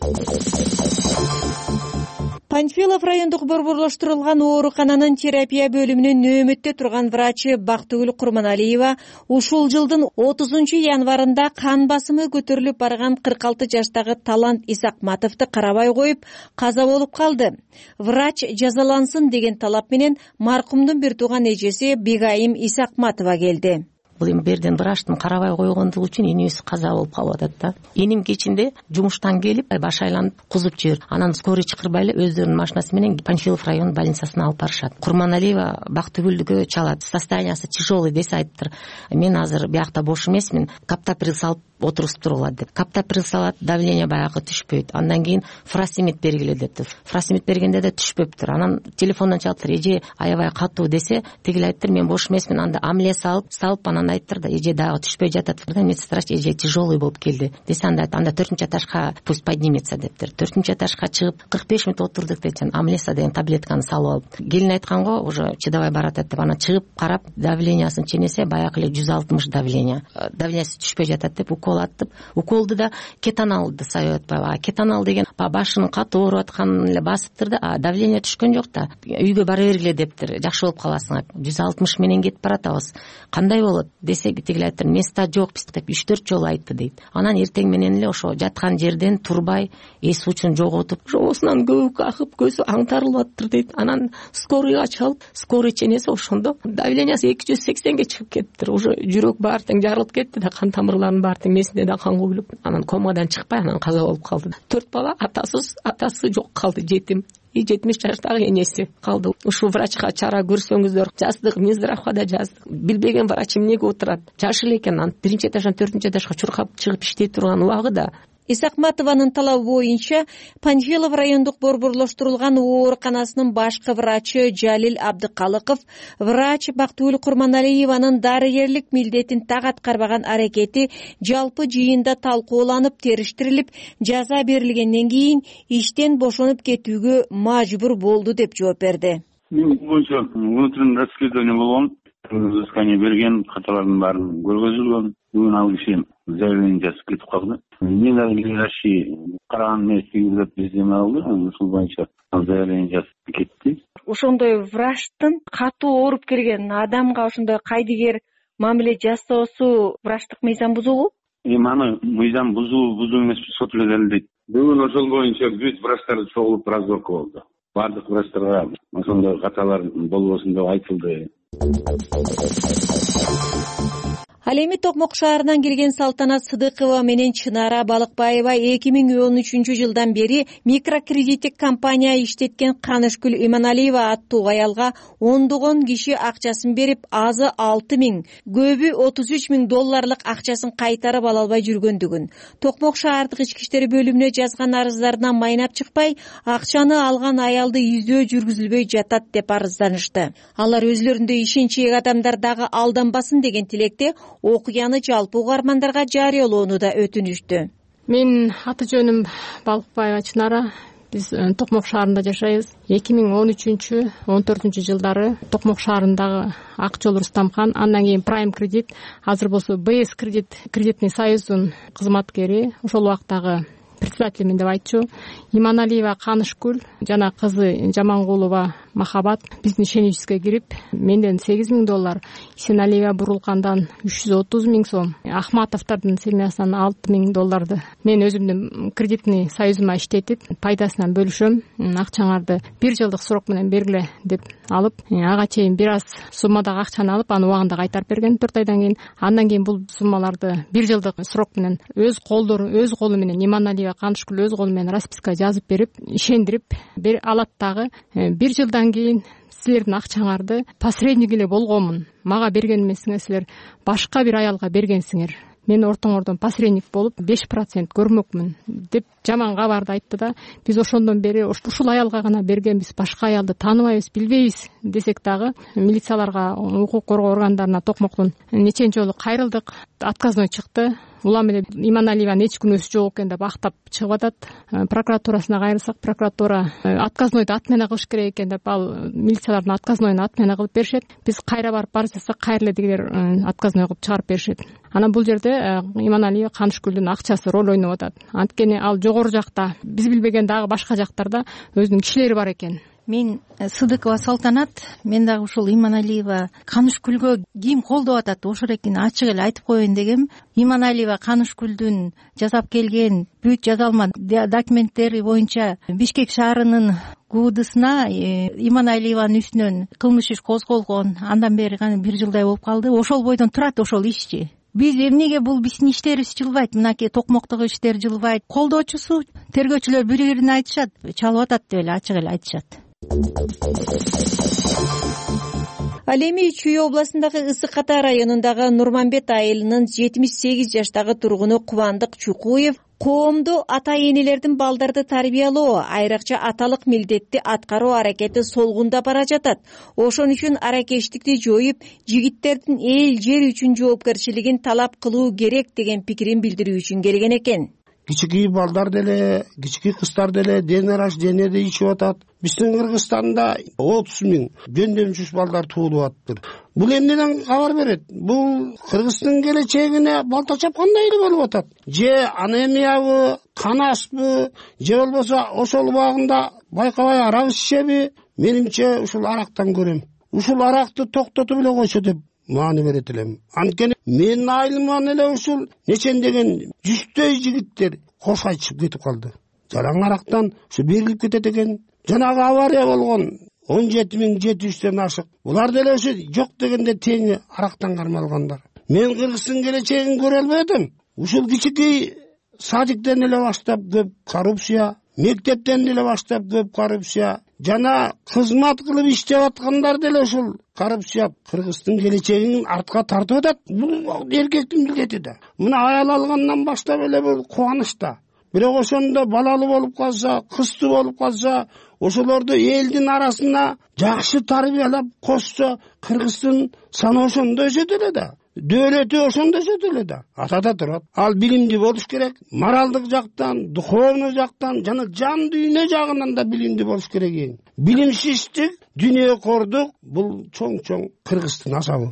Панфилов райондук борборлоштурулган оорукананын терапия бөлүмүнүн нөөмөттө турган врачы Бактыгүл Курманалиева ушул жылдын отузунчу январында кан басымы көтөрүлүп барган кырк алты жаштагы Талант Исакматовду карабай коюп каза болуп калды. Врач жазалансын деген талап менен маркумдун бир тууган эжеси Бегайым Исакматова келди. Бул эми берден врачтын карабай койгондугу үчүн энебиз каза болуп калып атат да. Энем кечинде жумуштан келип баш айланып кузуп жүрүп, анан скорый чакырбай эле өздөрүнүн машинасы менен Панфилов район больницасына алып барышат. Курманалиева Бактыгүлдүгө чалат. Состояниясы тяжелый десе айтыптыр. Мен азыр биякта бош эмесмин, каптоприл салып отурусуп тургула деп. Каптоприл салат, давление баягы түшпөйт. Андан кийин фрасимид бергиле депти. Фрасимид бергенде да түшпөптүр. Анан телефондон чалыптыр, эже аябай катуу десе, тигил айттыр, мен бош эмесмин, анда амле салып, салып анан айттыр да, эже дагы түшпөй жатат. Медсестра эже тяжелый болуп келди десе, анда анда төртүнчү этажга пусть поднимется дептир. төртүнчү этажга чыгып кырк беш мүнөт отурдук дейт. Амлеса деген таблетканы салып алып. Келин айтканго, уже чыдабай баратат деп, анан чыгып карап, давлениясын ченесе баягы эле жүз алтымыш давление. Давлениясы түшпөй жатат деп укол аттып, уколду да кетаналды сабап атпайбы. А кетанал деген башынын каты ооруп атканын эле басыптыр да, а давление түшкөн жок да. Үйгө бара бергиле дептир, жакшы болуп каласың. жүз алтымыш менен кетип баратабыз. Кандай болот десе, тигил айттыр, места жок биз деп үч төрт жолу айтты дейт. Анан эртең менен эле ошо жаткан жерден турбай, эс учун жоготуп, жоосунан көбүк акып, көзү аңтарылып аттыр дейт. Анан скорыйга чалып, скорый ченесе ошондо давлениясы эки жүз сексенге чыгып кетиптир. Уже жүрөк баары тең жарылып кетти да, кан тамырларынын баары тең месинде да кан куюлуп, анан комадан чыкпай анан каза болуп калды. Төрт бала атасыз, атасы жок калды, жетим. И жетимиш жаштагы энеси калды. Ушул врачка чара көрсөңүздөр, жаздык, Минздравга да жаздык. Билбеген врач эмнеге отурат? Жаш эле экен, анан биринчи этаждан төртүнчү этажга чуркап чыгып иштей турган убагыда. Исакматованын талабы боюнча Панфилов райондук борборлоштурулган ооруканасынын башкы врачы Жалил Абдыкалыков врач Бактыгүл Курманалиеванын дарыгерлик милдетин так аткарбаган аракети жалпы жыйында талкууланып териштирилип, жаза берилгенден кийин иштен бошонуп кетүүгө мажбур болду деп жооп берди. Мен боюнча внутреннее расследование болгон, взыскание берген, каталардын баарын көргөзүлгөн. Бүгүн ал киши заявление жазып кетип калды. Мен дагы Раши караган месте бизден алды, ушул боюнча заявление жазып кетти. Ошондой врачтын катуу ооруп келген адамга ошондой кайдыгер мамиле жасоосу врачтык мыйзам бузугу? Эми аны мыйзам бузуу, бузуу эмес, сот эле далилдейт. Бүгүн ошол боюнча бүт врачтар чогулуп разборка болду. Бардык врачтарга ошондой каталар болбосун деп айтылды. Ал эми Токмок шаарынан келген Салтанат Сыдыкова менен Чынара Балыкбаева эки миң он үчүнчү жылдан бери микрокредиттик компания иштеткен Канышкүл Иманалиева аттуу аялга ондогон киши акчасын берип, азы алты миң, көбү отуз үч миң долларлык акчасын кайтарып ала албай жүргөндүгүн, Токмок шаардык ички иштер бөлүмүнө жазган арыздарынан майнап чыкпай, акчаны алган аялды издөө жүргүзүлбөй жатат деп арызданышты. Алар өзлөрүндөй ишенчээк адамдар дагы алданбасын деген тилекте окуяны жалпы угармандарга жарыялоону да өтүнүштү. Мен аты жөнүм Балыкбаева Чынара. Биз Токмок шаарында жашайбыз. эки миң он үчүнчү он төртүнчү жылдары Токмок шаарындагы Акчол Рустамхан, андан кийин Prime кредит, азыр болсо бэ эс кредит, кредитный союздун кызматкери, ошол убактагы председателимин деп айтчу. Иманалиева Канышкүл жана кызы Жамангулова махабат биздин ишеничибизге кирип менден сегиз миң доллар, Исеналиева Бурулкандан үч жүз отуз миң сом, Ахматовдордун семьясынан алты миң долларды мен өзүмдүн кредитный союзума иштетип пайдасынан бөлүшөм. Акчаңарды бир жылдык срок менен бергиле деп алып, ага чейин бир аз суммадагы акчаны алып, аны убагында кайтарып берген төрт айдан кийин. Андан кийин бул суммаларды бир жылдык срок менен өз колдору өз колу менен Иманалиева Канышкүл өз колу менен расписка жазып берип, ишендирип бер алат дагы. Бир жылдан кийин силердин акчаңарды посредник эле болгонмун, мага берген эмесиңер, силер башка бир аялга бергенсиңер, мен ортоңордон посредник болуп беш процент көрмөкмүн деп жаман кабарды айтты да, биз ошондон бери ушул аялга гана бергенбиз, башка аялды тааныбайбыз, билбейбиз десек дагы милицияларга, укук коргоо органдарына Токмоктон неченчи жолу кайрылдык, отказной чыкты. Улам эле Иманалиеванын эч күнөөсү жок экен деп актап чыгып атат. Прокуратурасына кайрылсак, прокуратура отказнойду отмена кылыш керек экен деп, ал милициялардын отказнойун отмена кылып беришет. Биз кайра барып бар жасасак, кайра эле дигилер отказной кылып чыгарып беришет. Анан бул жерде Иманалиева Канышкүлдүн акчасы роль ойноп атат. Анткени ал жогору жакта, биз билбеген дагы башка жактарда өзүнүн кишилери бар экен. Мен Сыдыкова Салтанат, мен дагы ушул Иманалиева Канышкүлгө ким колдоп атат, ошол экенин ачык эле айтып коеюн дегем. Иманалиева Канышкүлдүн жасап келген бүт жазалма документтери боюнча Бишкек шаарынын ГУДсына Иманалиеванын үстүнөн кылмыш иш козголгон. Андан бери гана бир жылдай болуп калды. Ошол бойдон турат ошол ишчи. Биз эмнеге бул биздин иштерибиз жылбайт? Мынакей Токмоктогу иштер жылбайт. Колдоочусу тергөөчүлөр бири-бирине айтышат, чалып атат деп эле ачык эле айтышат. Ал эми Чүй областындагы Ысык Ата районундагы Нурманбет айылынын жетимиш сегиз жаштагы тургуну Кубандык Чукуев коомдо ата-энелердин балдарды тарбиялоо, айрыкча аталык милдетти аткаруу аракети солгунда бара жатат. Ошон үчүн аракештикти жоюп, жигиттердин эл жер үчүн жоопкерчилигин талап кылуу керек деген пикирин билдирүү үчүн келген экен. Кичикей балдар деле, кичикей кыздар деле дене рождениеде ичип атат. Биздин Кыргызстанда отуз миң жөндөмчүс балдар туулуп атыптыр. Бул эмнеден кабар берет? Бул Кыргыздын келечегине балта чапкандай эле болуп атат. Же анемиябы, кан аспы, же болбосо ошол убагында байкабай арак ичеби? Менимче ушул арактан көрөм. Ушул аракты токтотуп эле койсо деп маани берет элем. Анткени менин айылыман эле ушул нечендеген жүздөй жигиттер кош айтышып кетип калды. Жараң арактан ушу берилип кетет экен. Жанагы авария болгон он жети миң жети жүздөн ашык. Булар деле ушу жок дегенде теңи арактан кармалгандар. Мен Кыргыздын келечегин көрө албадым. Ушул кичикей садиктен эле баштап көп коррупция, мектептен деле баштап көп коррупция, жана кызмат кылып иштеп аткандар деле ушул коррупция Кыргыздын келечегин артка тартып атат. Бул эркектин милдети да. Мына аял алгандан баштап эле бул кубаныч да. Бирок ошондо балалы болуп калса, кызды болуп калса, ошолорду элдин арасына жакшы тарбиялап кошсо, Кыргыздын саны ошондо өсөт эле да. Дөөлөтү ошондо өсөт эле да. Атада турат. Ал билимдүү болуш керек. Моралдык жактан, духовный жактан жана жан дүйнө жагынан да билимдүү болуш керек. Билимсиздик, дүйнөкордук бул чоң-чоң Кыргыздын азабы.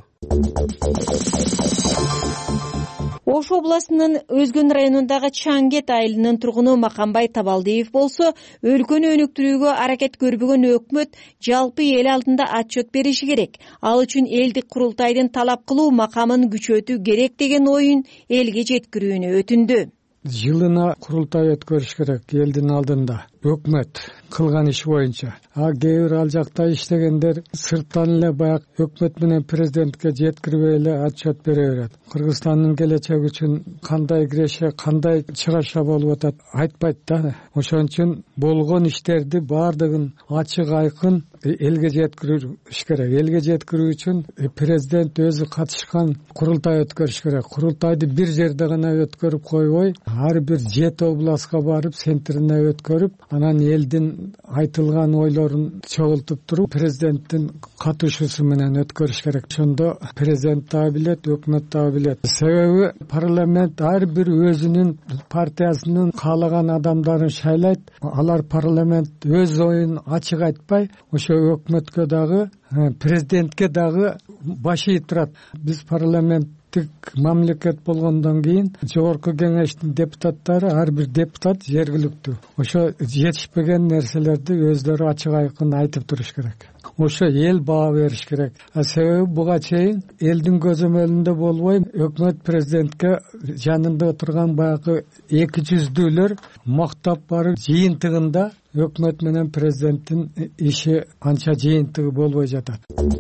Ош областынын Өзгөн районундагы Чаңгет айылынын тургуну Макамбай Табалдиев болсо, өлкөнү өнүктүрүүгө аракет көрбөгөн өкмөт жалпы эл алдында отчет бериши керек. Ал үчүн элдик курултайдын талап кылуу макамын күчөтүү керек деген оюн элге жеткирүүнү өтүндү. Жылына курултай өткөрүш керек элдин алдында. Өкмөт кылган иш боюнча. А кээ бир ал жакта иштегендер сырттан эле баягы өкмөт менен президентке жеткирбей эле отчет бере берет. Кыргызстандын келечеги үчүн кандай киреше, кандай чыгаша болуп атат айтпайт да. Ошон үчүн болгон иштерди баардыгын ачык айкын элге жеткириш керек. Элге жеткирүү үчүн президент өзү катышкан курултай өткөрүш керек. Курултайды бир жерде гана өткөрүп койбой, ар бир жети областка барып, центрине өткөрүп, анан элдин айтылган ойлорун чогултуп туруп, президенттин катышуусу менен өткөрүш керек. Ошондо президент да билет, өкмөт да билет. Себеби парламент ар бир өзүнүн партиясынын каалаган адамдарын шайлайт. Алар парламент өз оюн ачык айтпай, ошо өкмөткө дагы, президентке дагы баш ийип турат. Биз парламент бийликтик мамлекет болгондон кийин жогорку кеңештин депутаттары ар бир депутат жергиликтүү ошо жетишпеген нерселерди өздөрү ачык айкын айтып туруш керек. Ошо эл баа бериш керек. Себеби буга чейин элдин көзөмөлүндө болбой өкмөт президентке жанында отурган баягы эки жүздүүлөр мактап барып жыйынтыгында өкмөт менен президенттин иши анча жыйынтыгы болбой жатат.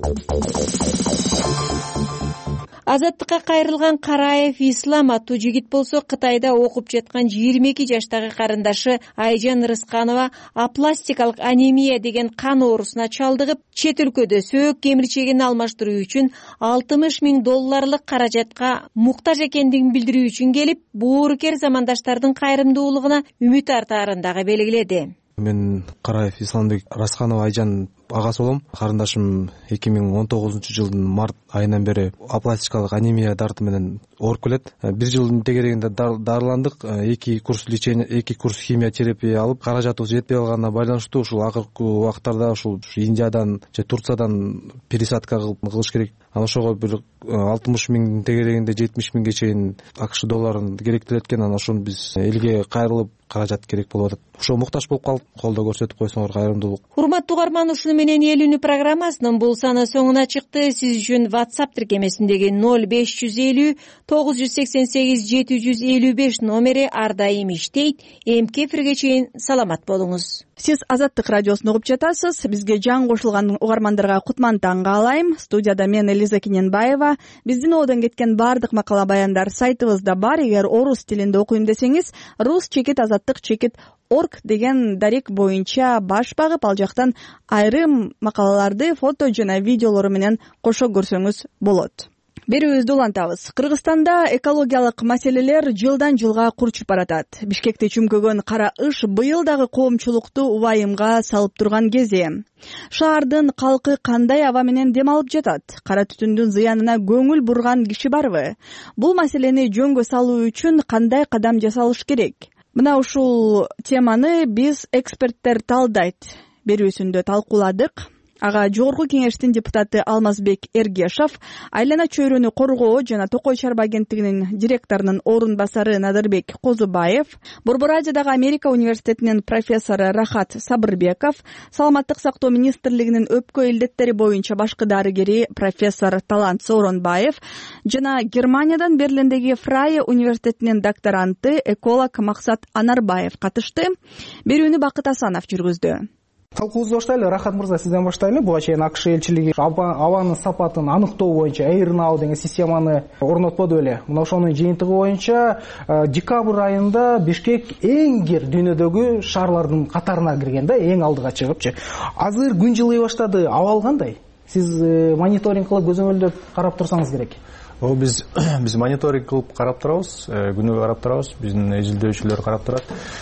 Азаттыкка кайрылган Караев Ислам аттуу жигит болсо Кытайда окуп жаткан жыйырма эки жаштагы карындаш Айжан Рысканова апластикалык анемия деген кан оорусуна чалдыгып, чет өлкөдө сөөк кемирчегин алмаштыруу үчүн алтымыш миң долларлык каражатка муктаж экендигин билдирүү үчүн келип, боорукер замандаштардын кайрымдуулугуна үмүт артаарын дагы белгиледи. Мен Караев Исламбек Расканова Айжан агасы болом. Карындашым эки миң он тогузунчу жылдын март айынан бери апластикалык анемия дарты менен ооруп келет. Бир жылдын тегерегинде дарыландык, эки курс лечение, эки курс химия терапия алып, каражатыбыз жетпей калганына байланыштуу ушул акыркы убактарда ушул Индиядан же Турциядан пересадка кылыш керек. Анан ошого бир алтымыш миң тегерегинде жетимиш миңге чейин АКШ долларын керектелет экен. Анан ошону биз элге кайрылып каражат керек болуп атат. Ошо муктаж болуп калып, колдоо көрсөтүп койсоңор кайрымдуулук. Урматтуу угарман, ушуну менен эл үнү программасынын бул саны соңуна чыкты. Сиз үчүн WhatsApp тиркемесиндеги ноль беш жүз элүү тогуз жүз сексен сегиз жети жүз элүү беш номери ар дайым иштейт. Эмки эфирге чейин саламат болуңуз. Сиз Азаттык радиосун угуп жатасыз. Бизге жан кошулган угармандарга кутман таң каалайм. Студияда мен Элиза Кененбаева. Биздин оодон кеткен баардык макала баяндар сайтыбызда бар. Эгер орус тилинде окуйм десеңиз, рус чекит азаттык чекит орг деген дарек боюнча баш багып, ал жактан айрым макалаларды фото жана видеолору менен кошо көрсөңүз болот. Берүүбүздү улантабыз. Кыргызстанда экологиялык маселелер жылдан жылга курчуп баратат. Бишкекти чүмкөгөн кара ыш быйыл дагы коомчулукту убайымга салып турган кезде. Шаардын калкы кандай аба менен дем алып жатат? Кара түтүндүн зыянына көңүл бурган киши барбы? Бул маселени жөнгө салуу үчүн кандай кадам жасалыш керек? Мына ушул теманы биз эксперттер талдайт берүүсүндө талкууладык. Ага жогорку кеңештин депутаты Алмазбек Эргешов, айлана чөйрөнү коргоо жана Токой чарба агенттигинин директорунун орун басары Надырбек Козубаев, Борбор Азиядагы Америка университетинин профессору Рахат Сабырбеков, Саламаттык сактоо министрлигинин өпкө илдеттери боюнча башкы дарыгери профессор Талант Сооронбаев жана Германиядан Берлиндеги Фрайе университетинин докторанты эколог Максат Анарбаев катышты. Берүүнү Бакыт Асанов жүргүздү. Талкуубузду баштайлы. Рахат мырза, сизден баштайлы. Буга чейин АКШ элчилиги абанын сапатын аныктоо боюнча AirNow деген системаны орнотподу беле. Мына ошонун жыйынтыгы боюнча декабрь айында Бишкек эң кир дүйнөдөгү шаарлардын катарына кирген да, эң алдыга чыгыпчы. Азыр күн жылый баштады. Абал кандай? Сиз мониторинг кылып көзөмөлдөп карап турсаңыз керек. О, биз биз мониторинг кылып карап турабыз, күнүгө карап турабыз, биздин изилдөөчүлөр карап турат.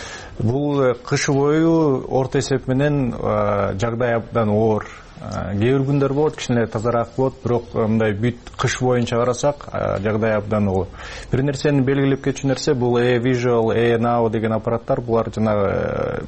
Бул кыш бою орто эсеп менен жагдай абдан оор. Кээ бир күндөр болот, кичине тазараак болот, бирок мындай бүт кыш боюнча карасак, жагдай абдан оор. Бир нерсени белгилеп кетчү нерсе бул AirVisual, AirNow деген аппараттар, булар жанагы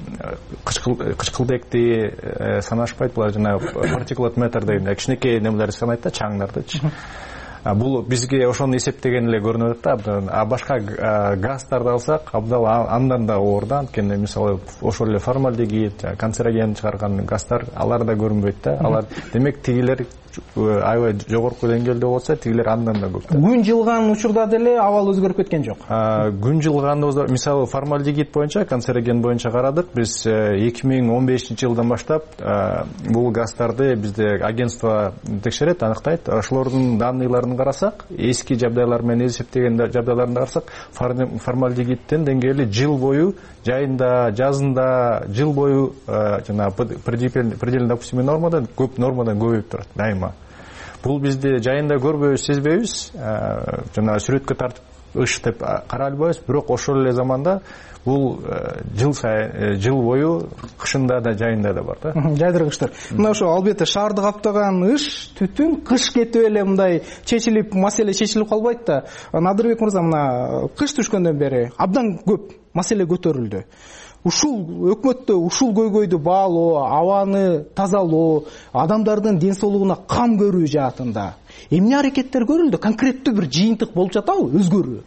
кычкылдекти санашпайт, булар жанагы particulate matter деген кичинекей немелерди санайт да, чаңдардычы. Бул бизге ошону эсептеген эле көрүнүп атат да. А башка газдарды алсак, абдан андан да оор да. Анткени мисалы ошол эле формальдегид, канцероген чыгарган газдар, алар да көрүнбөйт да. Алар демек тигилер аябай жогорку деңгээлде болсо, тигилер андан да көп. Күн жылган учурда деле абал өзгөрүп кеткен жок. Күн жылганда мисалы формальдегид боюнча, канцероген боюнча карадык. Биз эки миң он бешинчи жылдан баштап бул газдарды бизде агентство текшерет, аныктайт. Ошолордун данныйларын карасак, эски жабдайлар менен эсептеген жабдайларын карасак, формальдегиддин деңгээли жыл бою жайында, жазында жыл бою жана предельно допустимый нормадан көп нормадан көбөйүп турат дайыма. Бул бизде жайында көрбөйбүз, сезбейбиз, жана сүрөткө тартып ыш деп карай албайбыз, бирок ошол эле заманда бул жыл сайын, жыл бою кышында да жайында да бар да. Жайдыргычтар. Мына ошо албетте шаарды каптаган ыш, түтүн кыш кетип эле мындай чечилип, маселе чечилип калбайт да. Надырбек мырза, мына кыш түшкөндөн бери абдан көп маселе көтөрүлдү. ушул өкмөттө ушул көйгөйдү баалоо, абаны тазалоо, адамдардын ден соолугуна кам көрүү жаатында эмне аракеттер көрүлдү? Конкреттүү бир жыйынтык болуп жатабы, өзгөрүү?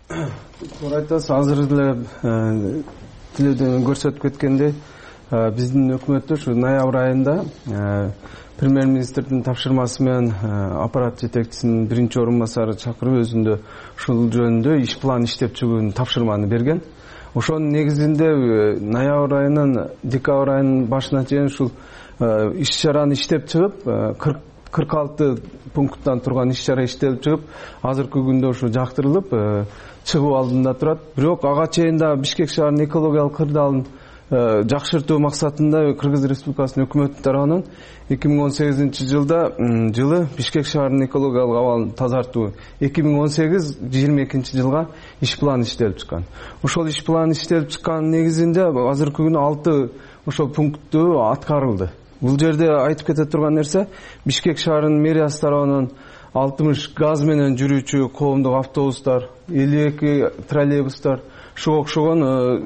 Туура айтасыз. Азыр эле тилөөдөн көрсөтүп кеткендей, биздин өкмөттө ушу ноябрь айында премьер-министрдин тапшырмасы менен аппарат жетекчисинин биринчи орун басары чакырып өзүндө ушул жөнүндө иш план иштеп чыгуунун тапшырманы берген. Ошонун негизинде ноябрь айынан декабрь айынын башына чейин ушул иш-чараны иштеп чыгып, кырк алты пункттан турган иш-чара иштелип чыгып, азыркы күндө ушу жактырылып чыгуу алдында турат. Бирок ага чейин да Бишкек шаарынын экологиялык кырдаалын жакшыртуу максатында Кыргыз Республикасынын өкмөтү тарабынан эки миң он сегизинчи жылда жылы Бишкек шаарынын экологиялык абалын тазартуу эки миң он сегиз жыйырма экинчи жылга иш план иштелип чыккан. Ошол иш план иштелип чыккандын негизинде азыркы күнү алты ошол пункттуу аткарылды. Бул жерде айтып кете турган нерсе, Бишкек шаарынын мэриясы тарабынан алтымыш газ менен жүрүүчү коомдук автобустар, элүү эки троллейбустар, ушуга окшогон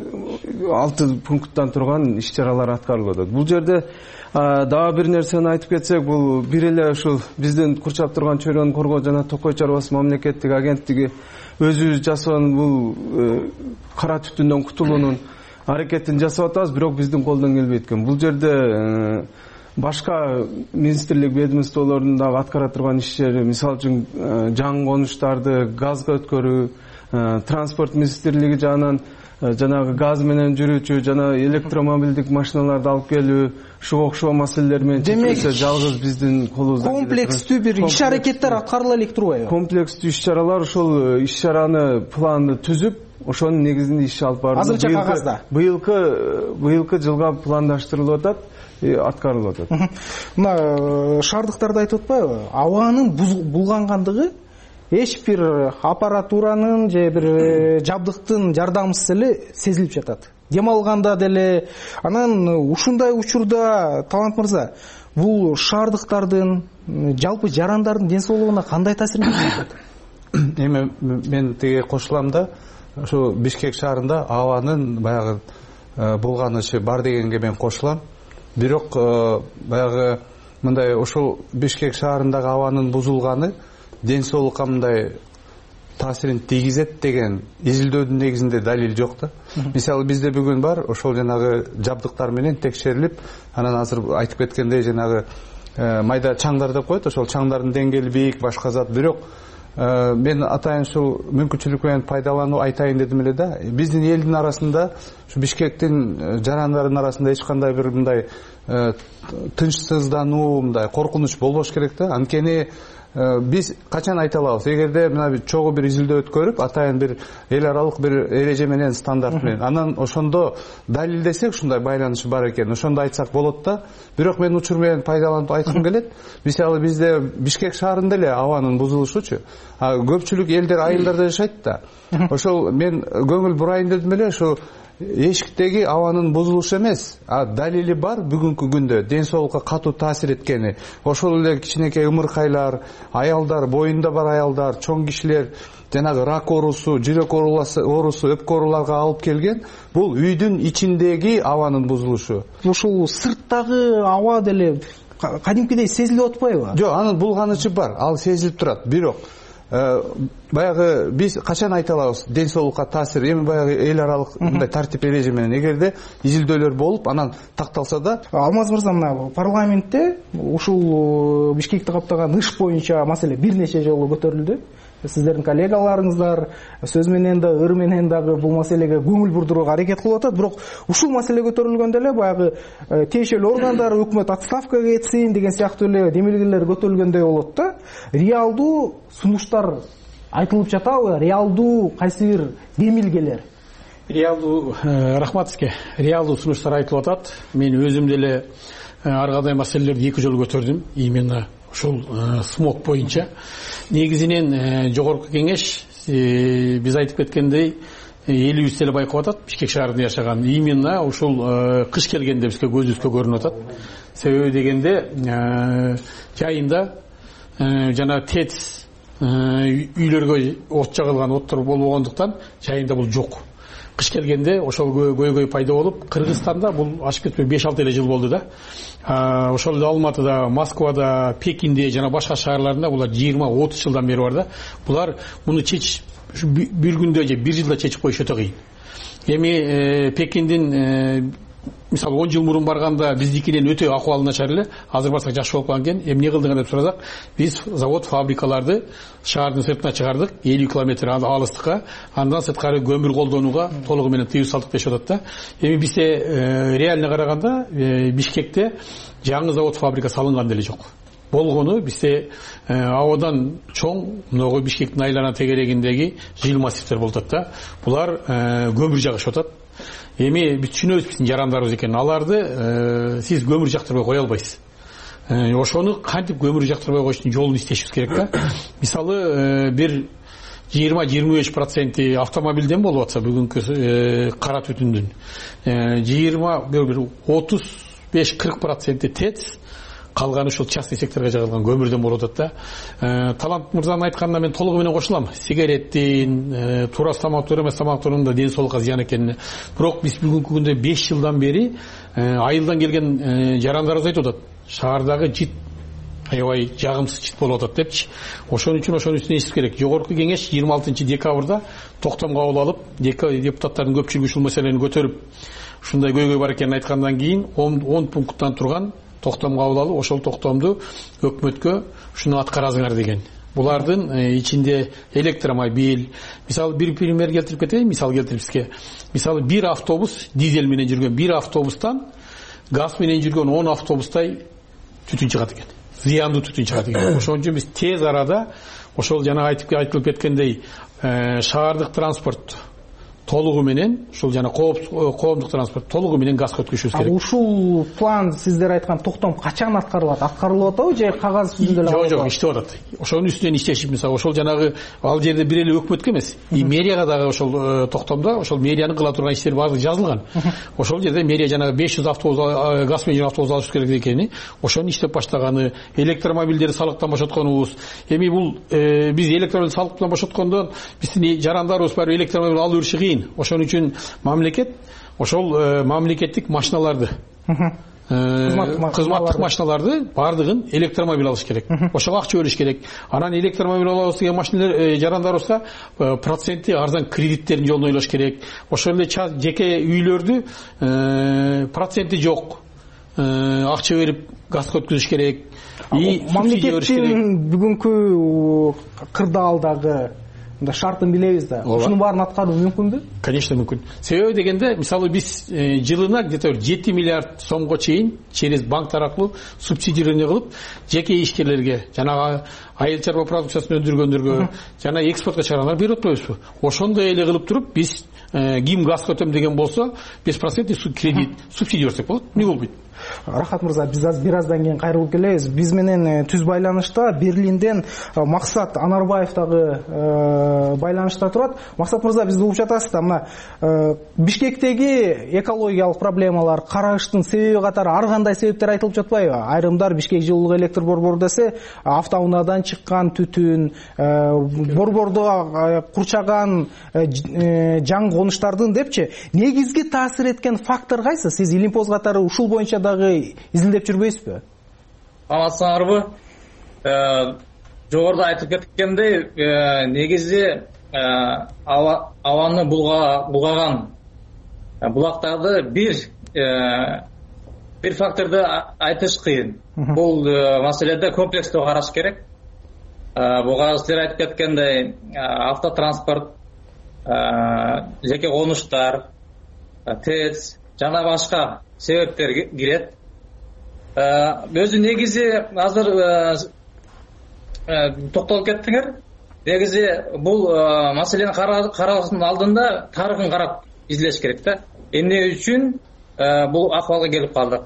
алты пункттан турган иш-чаралар аткарылып атат. Бул жерде дагы бир нерсени айтып кетсек, бул бир эле ушул биздин курчап турган чөйрөнү коргоо жана токой чарбасы мамлекеттик агенттиги өзүбүз жасаган бул кара түтүндөн кутулуунун аракетин жасап атабыз, бирок биздин колдон келбейт экен. Бул жерде башка министрлик ведомстволордун дагы аткара турган иштери, мисалы үчүн жаңы конуштарды газга өткөрүү, транспорт министрлиги жагынан жанагы газ менен жүрүүчү жана электромобилдик машиналарды алып келүү, ушуга окшогон маселелер менен чектелсе жалгыз биздин колубуздан комплекстүү бир иш аракеттер аткарыла элек турбайбы? Комплекстүү иш-чаралар, ошол иш-чараны планды түзүп, ошонун негизинде иш алып барылды. Азырча кагазда. Быйылкы быйылкы жылга пландаштырылып атат, аткарылып атат. Мына шаардыктарда айтып атпайбы? Абанын булгангандыгы эч бир аппаратуранын же бир жабдыктын жардамсыз эле сезилип жатат. Дем алганда деле. Анан ушундай учурда Талант мырза, бул шаардыктардын, жалпы жарандардын ден соолугуна кандай таасирин көрсөтөт? Эми мен тиги кошулам да, ушу Бишкек шаарында абанын баягы булганышы бар дегенге мен кошулам. Бирок баягы мындай ушул Бишкек шаарындагы абанын бузулганы ден соолукка мындай таасирин тийгизет деген изилдөөдүн негизинде далил жок да. Мисалы бизде бүгүн бар, ошол жанагы жабдыктар менен текшерилип, анан азыр айтып кеткендей жанагы майда чаңдар деп коет, ошол чаңдардын деңгээли бийик, башка зат. Бирок мен атайын ушул мүмкүнчүлүк менен пайдалануу айтайын дедим эле да. Биздин элдин арасында, ушу Бишкектин жарандардын арасында эч кандай бир мындай тынчсыздануу, мындай коркунуч болбош керек да. Анткени биз качан айта алабыз, эгерде мына чогуу бир изилдөө өткөрүп, атайын бир эл аралык бир эреже менен, стандарт менен, анан ошондо далилдесек ушундай байланышы бар экен, ошондо айтсак болот да. Бирок мен учур менен пайдаланып айткым келет. Мисалы бизде Бишкек шаарында эле абанын бузулушучу, көпчүлүк элдер айылдарда жашайт да. Ошол мен көңүл бурайын дедим эле, ошо эшиктеги абанын бузулушу эмес, а далили бар бүгүнкү күндө ден соолукка катуу таасир эткени. Ошол эле кичинекей ымыркайлар, аялдар, боюнда бар аялдар, чоң кишилер жанагы рак оорусу, жүрөк оорусу, өпкө ооруларга алып келген. Бул үйдүн ичиндеги абанын бузулушу. Ушул сырттагы аба деле кадимкидей сезилип атпайбы? Жок, анын булганычы бар, ал сезилип турат. Бирок баягы биз качан айта алабыз ден соолукка таасир, эми баягы эл аралык мындай тартип эреже менен эгерде изилдөөлөр болуп анан такталса да. Алмаз мырза, мына парламентте ушул Бишкекти каптаган иш боюнча маселе бир нече жолу көтөрүлдү. Сиздердин коллегаларыңыздар сөз менен да, ыр менен дагы бул маселеге көңүл бурдурууга аракет кылып атат. Бирок ушул маселе көтөрүлгөндө эле баягы тиешелүү органдар, өкмөт отставкага кетсин деген сыяктуу эле демилгелер көтөрүлгөндөй болот да. Реалдуу сунуштар айтылып жатабы? Реалдуу кайсы бир демилгелер? Реалдуу, рахмат сизге. Реалдуу сунуштар айтылып атат. Мен өзүм деле ар кандай маселелерди эки жолу көтөрдүм. Именно ушул смог боюнча. Негизинен жогорку кеңеш биз айтып кеткендей элибиз эле байкап атат, Бишкек шаарында жашаган. Именно ушул кыш келгенде бизге көзүбүзгө көрүнүп атат. Себеби дегенде жайында жана ТЭЦ үйлөргө от жагылган, оттор болбогондуктан жайында бул жок. кыш келгенде ошол көйгөй пайда болуп, Кыргызстанда бул ашып кетпей беш алты эле жыл болду да. Ошол Алматыда, Москвада, Пекинде жана башка шаарларында булар жыйырма отуз жылдан бери бар да. Булар муну чечиш бир күндө же бир жылда чечип коюш өтө кыйын. Эми Пекиндин мисалы он жыл мурун барганда биздикинен өтө акыбалы начар эле, азыр барсак жакшы болуп калган экен. Эми эмне кылдык деп сурасак, биз завод, фабрикаларды шаардын сыртына чыгардык, элүү километр алыстыкка, андан сырткары көмүр колдонууга толугу менен тыюу салдык дешип атат да. Эми бизде реально караганда Бишкекте жаңы завод, фабрика салынган деле жок. Болгону бизде абадан чоң многу Бишкектин айлана тегерегиндеги жыл массивтер болуп атат да. Булар көмүр жагышып атат. Эми биз түшүнөбүз биздин жарандарыбыз экенин. Аларды сиз көмүр жактырбай кое албайсыз. Ошону кантип көмүр жактырбай коюштун жолун издешибиз керек да. Мисалы бир жыйырма жыйырма беш проценти автомобилден болуп атса бүгүнкү кара түтүндүн, жыйырма бир отуз беш кырк проценти ТЭЦ, калганы ушул частный секторго жагылган көмүрдөн болуп атат да. Талант мырзанын айтканына мен толугу менен кошулам. Сигареттин, турас тамактар эмес тамактардын да ден соолукка зыян экенине. Бирок биз бүгүнкү күндө беш жылдан бери айылдан келген жарандарыбыз айтып атат. Шаардагы жит аябай жагымсыз жит болуп атат депчи. Ошон үчүн ошонун үстүнө эсип керек. Жогорку кеңеш жыйырма алтынчы декабрда токтом кабыл алып, депутаттардын көпчүлүгү ушул маселени көтөрүп, ушундай көйгөй бар экенин айткандан кийин он пункттан турган токтом кабыл алып, ошол токтомду өкмөткө ушуну аткаразыңар деген. Булардын ичинде электромобиль, мисалы бир пример келтирип кетейин, мисал келтирип сизге. Мисалы бир автобус дизель менен жүргөн бир автобустан газ менен жүргөн он автобустай түтүн чыгат экен. Зыяндуу түтүн чыгат экен. Ошон үчүн биз тез арада ошол жана айтып айтылып кеткендей шаардык транспорт толугу менен, ушул жана коомдук транспорт толугу менен газга өткөзүшүбүз керек. Ушул план сиздер айткан токтом качан аткарылат? Аткарылып атабы же кагаз жүзүндө эле? Жок, жок, иштеп атат. Ошонун үстүнөн иштешип, мисалы, ошол жанагы ал жерде бир эле өкмөткө эмес, и мэрияга дагы ошол токтомдо ошол мэриянын кыла турган иштери баардыгы жазылган. Ошол жерде мэрия жанагы беш жүз автобус газ менен автобус алыш керек экени, ошону иштеп баштаганы, электромобилдерди салыктан бошотконубуз. Эми бул биз электромобилди салыктан бошоткондон биздин жарандарыбыз баары электромобиль алып жүрүшү кыйын. Ошон үчүн мамлекет ошол мамлекеттик машиналарды, кызматтык машиналарды баардыгын электромобиль алыш керек. Ошого акча бөлүш керек. Анан электромобиль алабыз деген машиналар жарандарыбызга проценти арзан кредиттерин жолун ойлош керек. Ошол эле жеке үйлөрдү проценти жок акча берип газга өткөзүш керек. Мамлекеттин бүгүнкү кырдаалдагы шартын билебиз да. Ушунун баарын аткаруу мүмкүнбү? Конечно, мүмкүн. Себеби дегенде, мисалы биз жылына где-то жети миллиард сомго чейин через банктар аркылуу субсидирование кылып, жеке ишкерлерге, жанагы айыл чарба продукциясын өндүргөндөргө, жана экспортко чыгаргандарга берип атпайбызбы? Ошондой эле кылып туруп, биз ким газ өтөм деген болсо, беш процент кредит, субсидия берсек болот. Эмне болбойт? Рахат мырза, биз аз бир аздан кийин кайрылып келебиз. Биз менен түз байланышта Берлинден Максат Анарбаев дагы байланышта турат. Максат мырза, бизди угуп жатасыз да. Мына Бишкектеги экологиялык проблемалар, караштын себеби катары ар кандай себептер айтылып жатпайбы? Айрымдар Бишкек жылуулук электр борбору десе, автоунаадан чыккан түтүн, борбордо курчаган жаңы конуштардын депчи. Негизги таасир эткен фактор кайсы? Сиз Илимпоз катары ушул боюнча дагы изилдеп жүрбөйсүзбү? Амансыңарбы? Жогоруда айтып кеткендей, негизи абаны булгаган булактарды бир бир факторду айтыш кыйын. Бул маселеде комплекстүү караш керек. Буга силер айтып кеткендей, автотранспорт, жеке конуштар, ТЭЦ жана башка себептер кирет. Өзү негизи азыр токтолуп кеттиңер. Негизи бул маселени караштын алдында тарыхын карап изилдеш керек да. Эмне үчүн бул акыбалга келип калдык?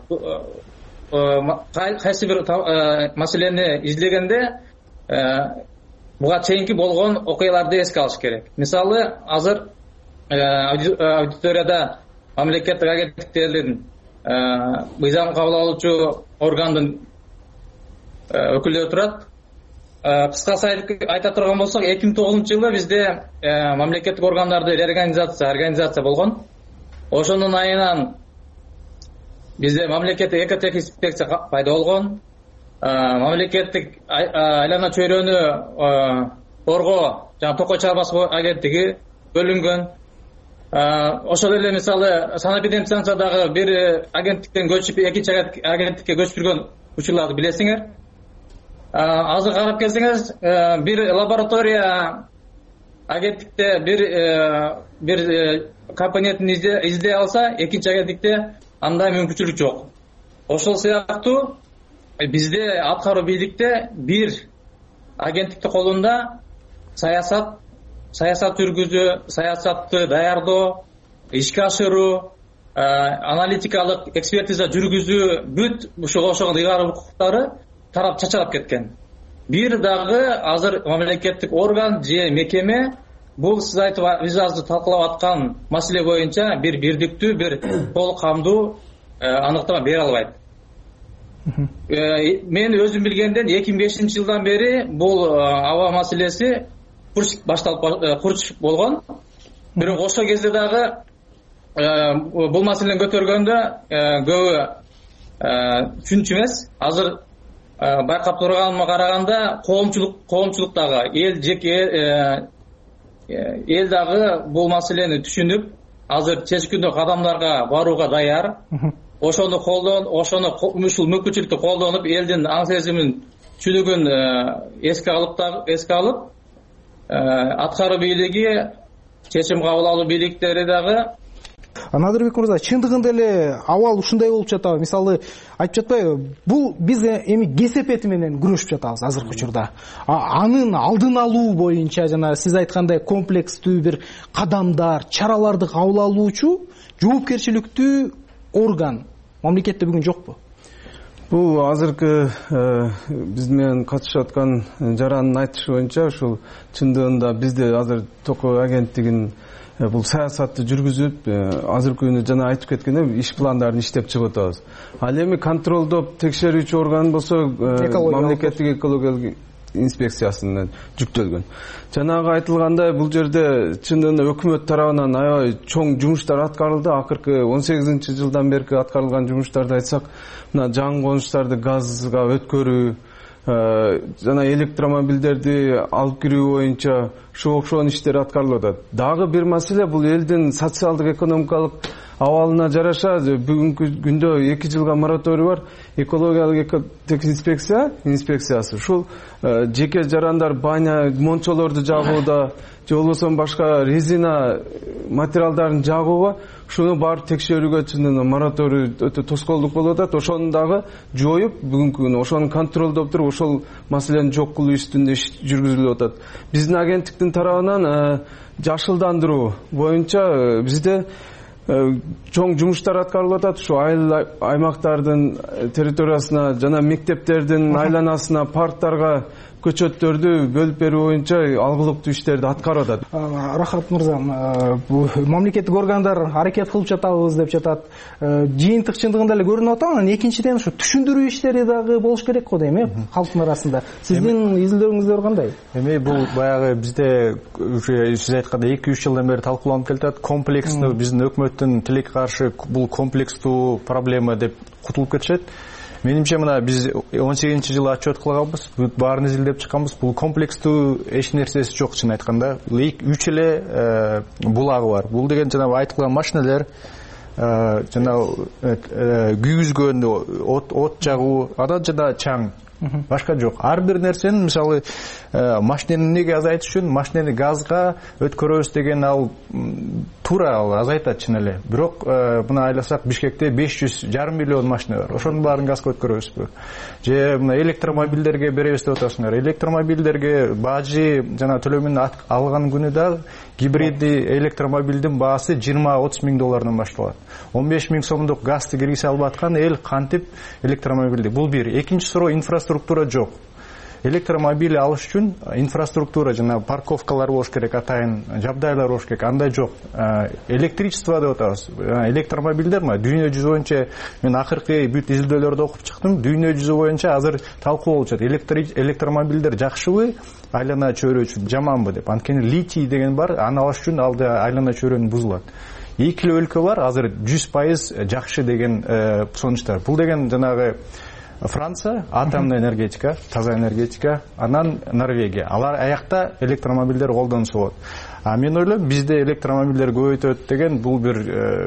Кайсы бир маселени изилдегенде буга чейинки болгон окуяларды эске алыш керек. Мисалы, азыр аудиторияда мамлекеттик агенттиктердин мыйзам кабыл алуучу органдын өкүлдөрү турат. кыскасы айта турган болсок, эки миң тогузунчу жылы бизде мамлекеттик органдарды реорганизация организация болгон. Ошонун айынан бизде мамлекеттик экотех инспекция пайда болгон. Мамлекеттик айлана чөйрөнү коргоо жана токой чарбасы агенттиги бөлүнгөн. Ошол эле мисалы санэпидемстанциядагы бир агенттиктен көчүп экинчи агенттикке көчүргөн учурларды билесиңер. Азыр карап келсеңиз, бир лаборатория агенттикте бир бир компонентин издей алса, экинчи агенттикте андай мүмкүнчүлүк жок. Ошол сыяктуу бизде аткаруу бийликте бир агенттиктин колунда саясат саясат жүргүзүү, саясатты даярдоо, ишке ашыруу, аналитикалык экспертиза жүргүзүү бүт ушуга ошого ыйгарым укуктары тарап чачалап кеткен. Бир дагы азыр мамлекеттик орган же мекеме бул сиз айтып биз азыр талкуулап аткан маселе боюнча бир бирдиктүү, бир толук камдуу аныктама бере албайт. Мен өзүм билгенден эки миң бешинчи жылдан бери бул аба маселеси курч башталып курч болгон. Бирок ошол кезде дагы бул маселени көтөргөндө көбү түшүнчү эмес. Азыр байкап турганыма караганда коомчулук коомчулук дагы эл жеке эл дагы бул маселени түшүнүп, азыр чечкиндүү кадамдарга барууга даяр. Ошону колдон, ошону ушул мүмкүнчүлүктү колдонуп, элдин аң сезимин түшүнүгүн эске алып эске алып, аткаруу бийлиги, чечим кабыл алуу бийликтери дагы. Надырбек мырза, чындыгында эле абал ушундай болуп жатабы? Мисалы, айтып жатпайбы, бул биз эми кесепети менен күрөшүп жатабыз азыркы учурда. Анын алдын алуу боюнча жана сиз айткандай комплекстүү бир кадамдар, чараларды кабыл алуучу жоопкерчиликтүү орган мамлекетте бүгүн жокпу? Бул азыркы биз менен катышып аткан жарандын айтышы боюнча ушул чындыгында бизде азыр токой агенттигин бул саясатты жүргүзүп, азыркы күнү жана айтып кеткендей иш пландарын иштеп чыгып атабыз. Ал эми контролдоп текшерүүчү орган болсо мамлекеттик экологиялык инспекциясынан жүктөлгөн. Жанагы айтылгандай бул жерде чындыгында өкмөт тарабынан аябай чоң жумуштар аткарылды. Акыркы он сегизинчи жылдан берки аткарылган жумуштарды айтсак, мына жаңы конуштарды газга өткөрүү, жана электромобилдерди алып кирүү боюнча ушуга окшогон иштер аткарылып атат. Дагы бир маселе бул элдин социалдык экономикалык абалына жараша бүгүнкү күндө эки жылга мораторий бар. Экологиялык экотех инспекция инспекциясы ушул жеке жарандар баня мончолорду жагууда же болбосо башка резина материалдарын жагууга ушуну барып текшерүүгө чындыгында мораторий өтө тоскоолдук болуп атат. Ошону дагы жоюп бүгүнкү күнү ошону контролдоп туруп ошол маселени жок кылуу үстүндө иш жүргүзүлүп атат. Биздин агенттиктин тарабынан жашылдандыруу боюнча бизде чоң жумуштар аткарылып атат. Ушу айыл аймактардын территориясына жана мектептердин айланасына, парктарга көчөттөрдү бөлүп берүү боюнча алгылыктуу иштерди аткарып атат. Рахат мырза, мамлекеттик органдар аракет кылып жатабыз деп жатат. Жыйынтык чындыгында эле көрүнүп атат. Анан экинчиден ушу түшүндүрүү иштери дагы болуш керек го дейм, э, калктын арасында. Сиздин изилдөөрүңүздөр кандай? Эми бул баягы бизде сиз айткандай эки үч жылдан бери талкууланып келатат. Комплекстүү биздин өкмөттүн тилекке каршы бул комплекстүү проблема деп кутулуп кетишет. Менимче мына биз он сегизинчи жылы отчет кылганбыз, баарын изилдеп чыкканбыз. Бул комплекстүү эч нерсеси жок, чын айтканда. үч эле булагы бар. Бул деген жана айтылган машинелер, жана күйгүзгөн, от от жагуу, анан жана чаң. Башка жок. Ар бир нерсени, мисалы, машинени эмнеге азайтыш үчүн машинени газга өткөрөбүз деген ал туура, ал азайтат чын эле. Бирок мына айласак Бишкекте беш жүз жарым миллион машина бар. Ошонун баарын газга өткөрөбүзбү? Же мына электромобилдерге беребиз деп атасыңар. Электромобилдерге бажы жана төлөмүн алган күнү да гибридди электромобилдин баасы жыйырма отуз миң доллардан башталат. он беш миң сомдук газды киргизе албай аткан эл кантип электромобилди? Бул бир. Экинчи суроо, инфраструктура жок. электромобиль алыш үчүн инфраструктура жана парковкалар болуш керек, атайын жабдайлар болуш керек. Андай жок. Электричество деп атабыз. Электромобилдер ма дүйнө жүзү боюнча, мен акыркы бүт изилдөөлөрдү окуп чыктым. Дүйнө жүзү боюнча азыр талкуу болуп жатат. Электромобилдер жакшыбы, айлана чөйрө үчүн жаманбы деп. Анткени литий деген бар, аны алыш үчүн алда айлана чөйрөнү бузулат. Эки өлкө бар, азыр жүз пайыз жакшы деген сонучтар. Бул деген жанагы Франция, атомный энергетика, таза энергетика, анан Норвегия. Алар аякта электромобилдер колдонуса болот. А мен ойлойм, бизде электромобилдер көбөйтөт деген бул бир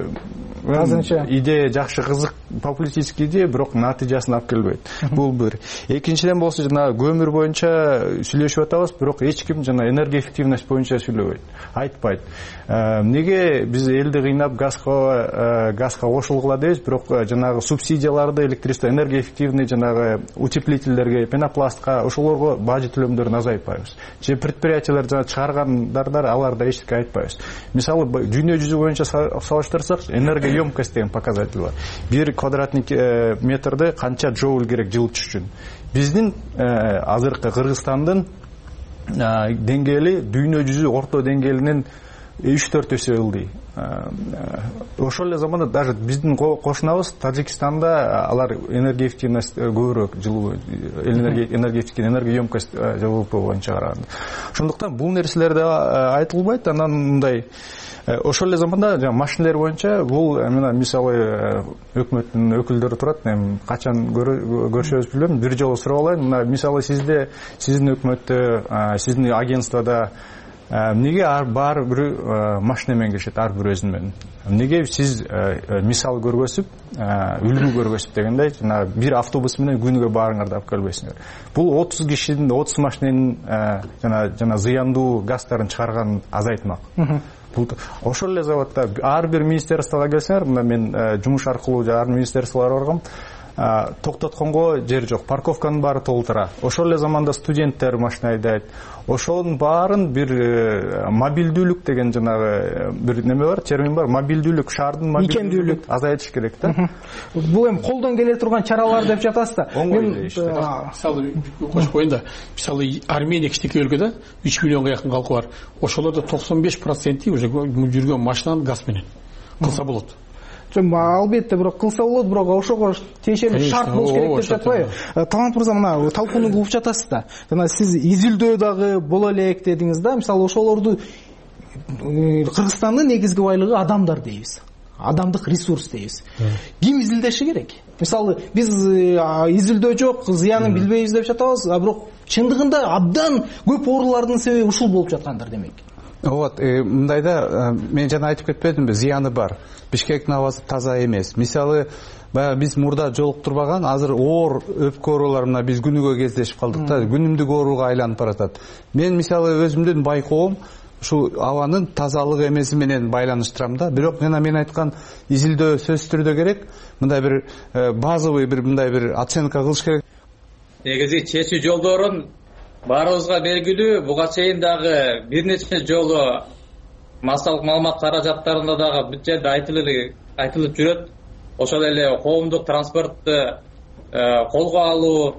идея жакшы, кызык, популистический идея, бирок натыйжасын алып келбейт. Бул бир. Экинчиден болсо жана көмүр боюнча сүйлөшүп атабыз, бирок эч ким жана энергия эффективность боюнча сүйлөбөйт, айтпайт. Эмнеге биз элди кыйнап газга газга кошулгула дейбиз, бирок жанагы субсидияларды электричество, энергия эффективный жанагы утеплительдерге, пенопластка, ошолорго бажы төлөмдөрүн азайтпайбыз. Же предприятиялар жана чыгаргандар, аларда эчтеке айтпайбыз. Мисалы дүйнө жүзү боюнча салыштырсак, энергия емкость деген показатель бар. Бир квадратный метрде канча джоуль керек жылытыш үчүн. Биздин азыркы Кыргызстандын деңгээли дүйнө жүзү орто деңгээлинен үч төрт эсе ылдый. Ошол эле заманда даже биздин кошунабыз Тажикстанда алар энергия эффективность көбүрөөк, жылуу энергия эффективный, энергия емкость ЖВП боюнча караганда. Ошондуктан бул нерселер да айтылбайт. Анан мындай ошол эле заманда жана машинелер боюнча бул мына мисалы өкмөттүн өкүлдөрү турат, эми качан көрүшөбүз билбейм, бир жолу сурап алайын. Мына мисалы сизде, сиздин өкмөттө, сиздин агентствода эмнеге бар бир машина менен келишет, ар бир өзүн менен? Эмнеге сиз мисал көргөзүп, үлгү көргөзүп дегендей, жана бир автобус менен күнүгө баарыңарды алып келбейсиңер? Бул отуз кишинин, отуз машинанын жана жана зыяндуу газдарын чыгарганын азайтмак. Ошол эле заводда ар бир министерствого келсеңер, мына мен жумуш аркылуу ар министерстволорго баргам, токтотконго жер жок, парковканын баары толтура. Ошол эле заманда студенттер машина айдайт. Ошонун баарын бир мобилдүүлүк деген жанагы бир неме бар, термин бар, мобилдүүлүк, шаардын мобилдүүлүк азайтыш керек да. Бул эми колдон келе турган чаралар деп жатасыз да. Мен мисалы кошуп коеюн да, мисалы Армения кичинекей өлкө да, үч миллионго жакын калкы бар. Ошолордо токсон беш проценти уже жүргөн машинаны газ менен кылса болот. Албетте, бирок кылса болот, бирок ошого тиешелүү шарт болуш керек деп жатпайбы? Талант мырза, мына талкууну кылып жатасыз да. Жана сиз изилдөө дагы боло элек дедиңиз да. Мисалы ошолорду Кыргызстандын негизги байлыгы адамдар дейбиз. Адамдык ресурс дейбиз. Ким изилдеши керек? Мисалы биз изилдөө жок, зыянын билбейбиз деп жатабыз, а бирок чындыгында абдан көп оорулардын себеби ушул болуп жаткандыр демек. Вот, мындайда мен жана айтып кетпедимби, зыяны бар. Бишкектин абасы таза эмес. Мисалы, баягы биз мурда жолуктурбаган, азыр оор өпкө оорулар мына биз күнүгө кездешип калдык да, күнүмдүк ооруга айланып баратат. Мен мисалы өзүмдүн байкоом ушул абанын тазалыгы эмеси менен байланыштырам да. Бирок жана мен айткан изилдөө сөзсүз түрдө керек. Мындай бир базовый бир мындай бир оценка кылыш керек. Негизи чечүү жолдорун баарыбызга белгилүү, буга чейин дагы бир нече жолу массалык маалымат каражаттарында дагы бүт жерде айтылып айтылып жүрөт. Ошол эле коомдук транспортты колго алуу,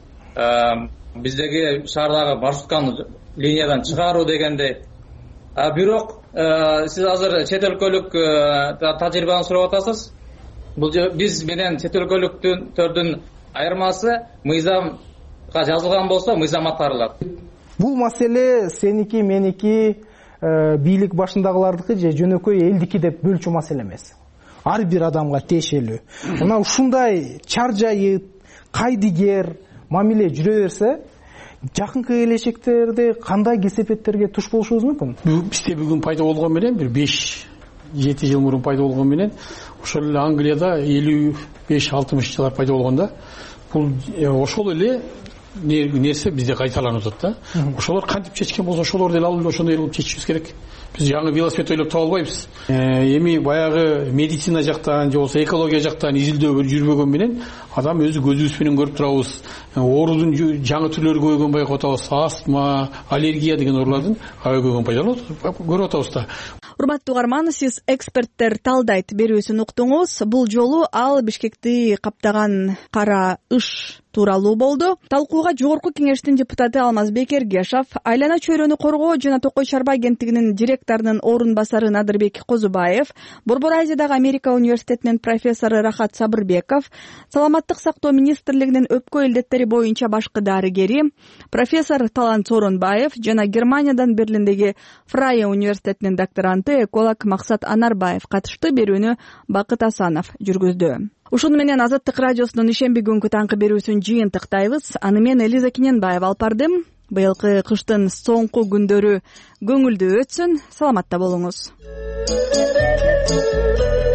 биздеги шаардагы маршрутканы линиядан чыгаруу дегендей. А бирок сиз азыр чет өлкөлүк тажрыйбаны сурап атасыз. Бул биз менен чет өлкөлүктөрдүн айырмасы мыйзам жазылган болсо мыйзам аткарылат. Бул маселе сеники, меники, бийлик башындагылардыкы же жөнөкөй элдики деп бөлчү маселе эмес. Ар бир адамга тиешелүү. Мына ушундай чар жайыт, кайдыгер мамиле жүрө берсе, жакынкы келечектерде кандай кесепеттерге туш болушубуз мүмкүн? Бизде бүгүн пайда болгон менен бир беш жети жыл мурун пайда болгон менен ошол эле Англияда элүү беш алтымыш жылдар пайда болгон да. Бул ошол эле нерсе бизде кайталанып атат да. Ошолор кантип чечкен болсо ошолор деле алып ошондой кылып чечишибиз керек. Биз жаңы велосипед ойлоп таба албайбыз. Эми баягы медицина жактан же болбосо экология жактан изилдөө жүрбөгөн менен адам өзү көзүбүз менен көрүп турабыз. Оорудун жаңы түрлөрү көбөйгөнүн байкап атабыз. Астма, аллергия деген оорулардын көбөйгөнүн пайдаланып көрүп атабыз да. Урматтуу угарман, сиз эксперттер талдайт берүүсүн уктуңуз. Бул жолу ал Бишкекти каптаган кара ыш тууралуу болду. Талкууга Жогорку Кеңештин депутаты Алмазбек Эргешов, Айлана чөйрөнү коргоо жана Токой Чарба агенттигинин директорунун орун басары Надырбек Козубаев, Борбор Азиядагы Америка университетинин профессору Рахат Сабырбеков, Саламаттык сактоо министрлигинин өпкө илдеттери боюнча башкы дарыгери, профессор Талант Сооронбаев жана Германиядан Берлиндеги Фрайе университетинин докторанты эколог Максат Анарбаев катышты. Берүүнү Бакыт Асанов жүргүздү. Ушуну менен Азаттык радиосунун ишемби күнгү таңкы берүүсүн жыйынтыктайбыз. Аны мен Элиза Кененбаева алып бардым. Быйылкы кыштын соңку күндөрү көңүлдүү өтсүн. Саламатта болуңуз.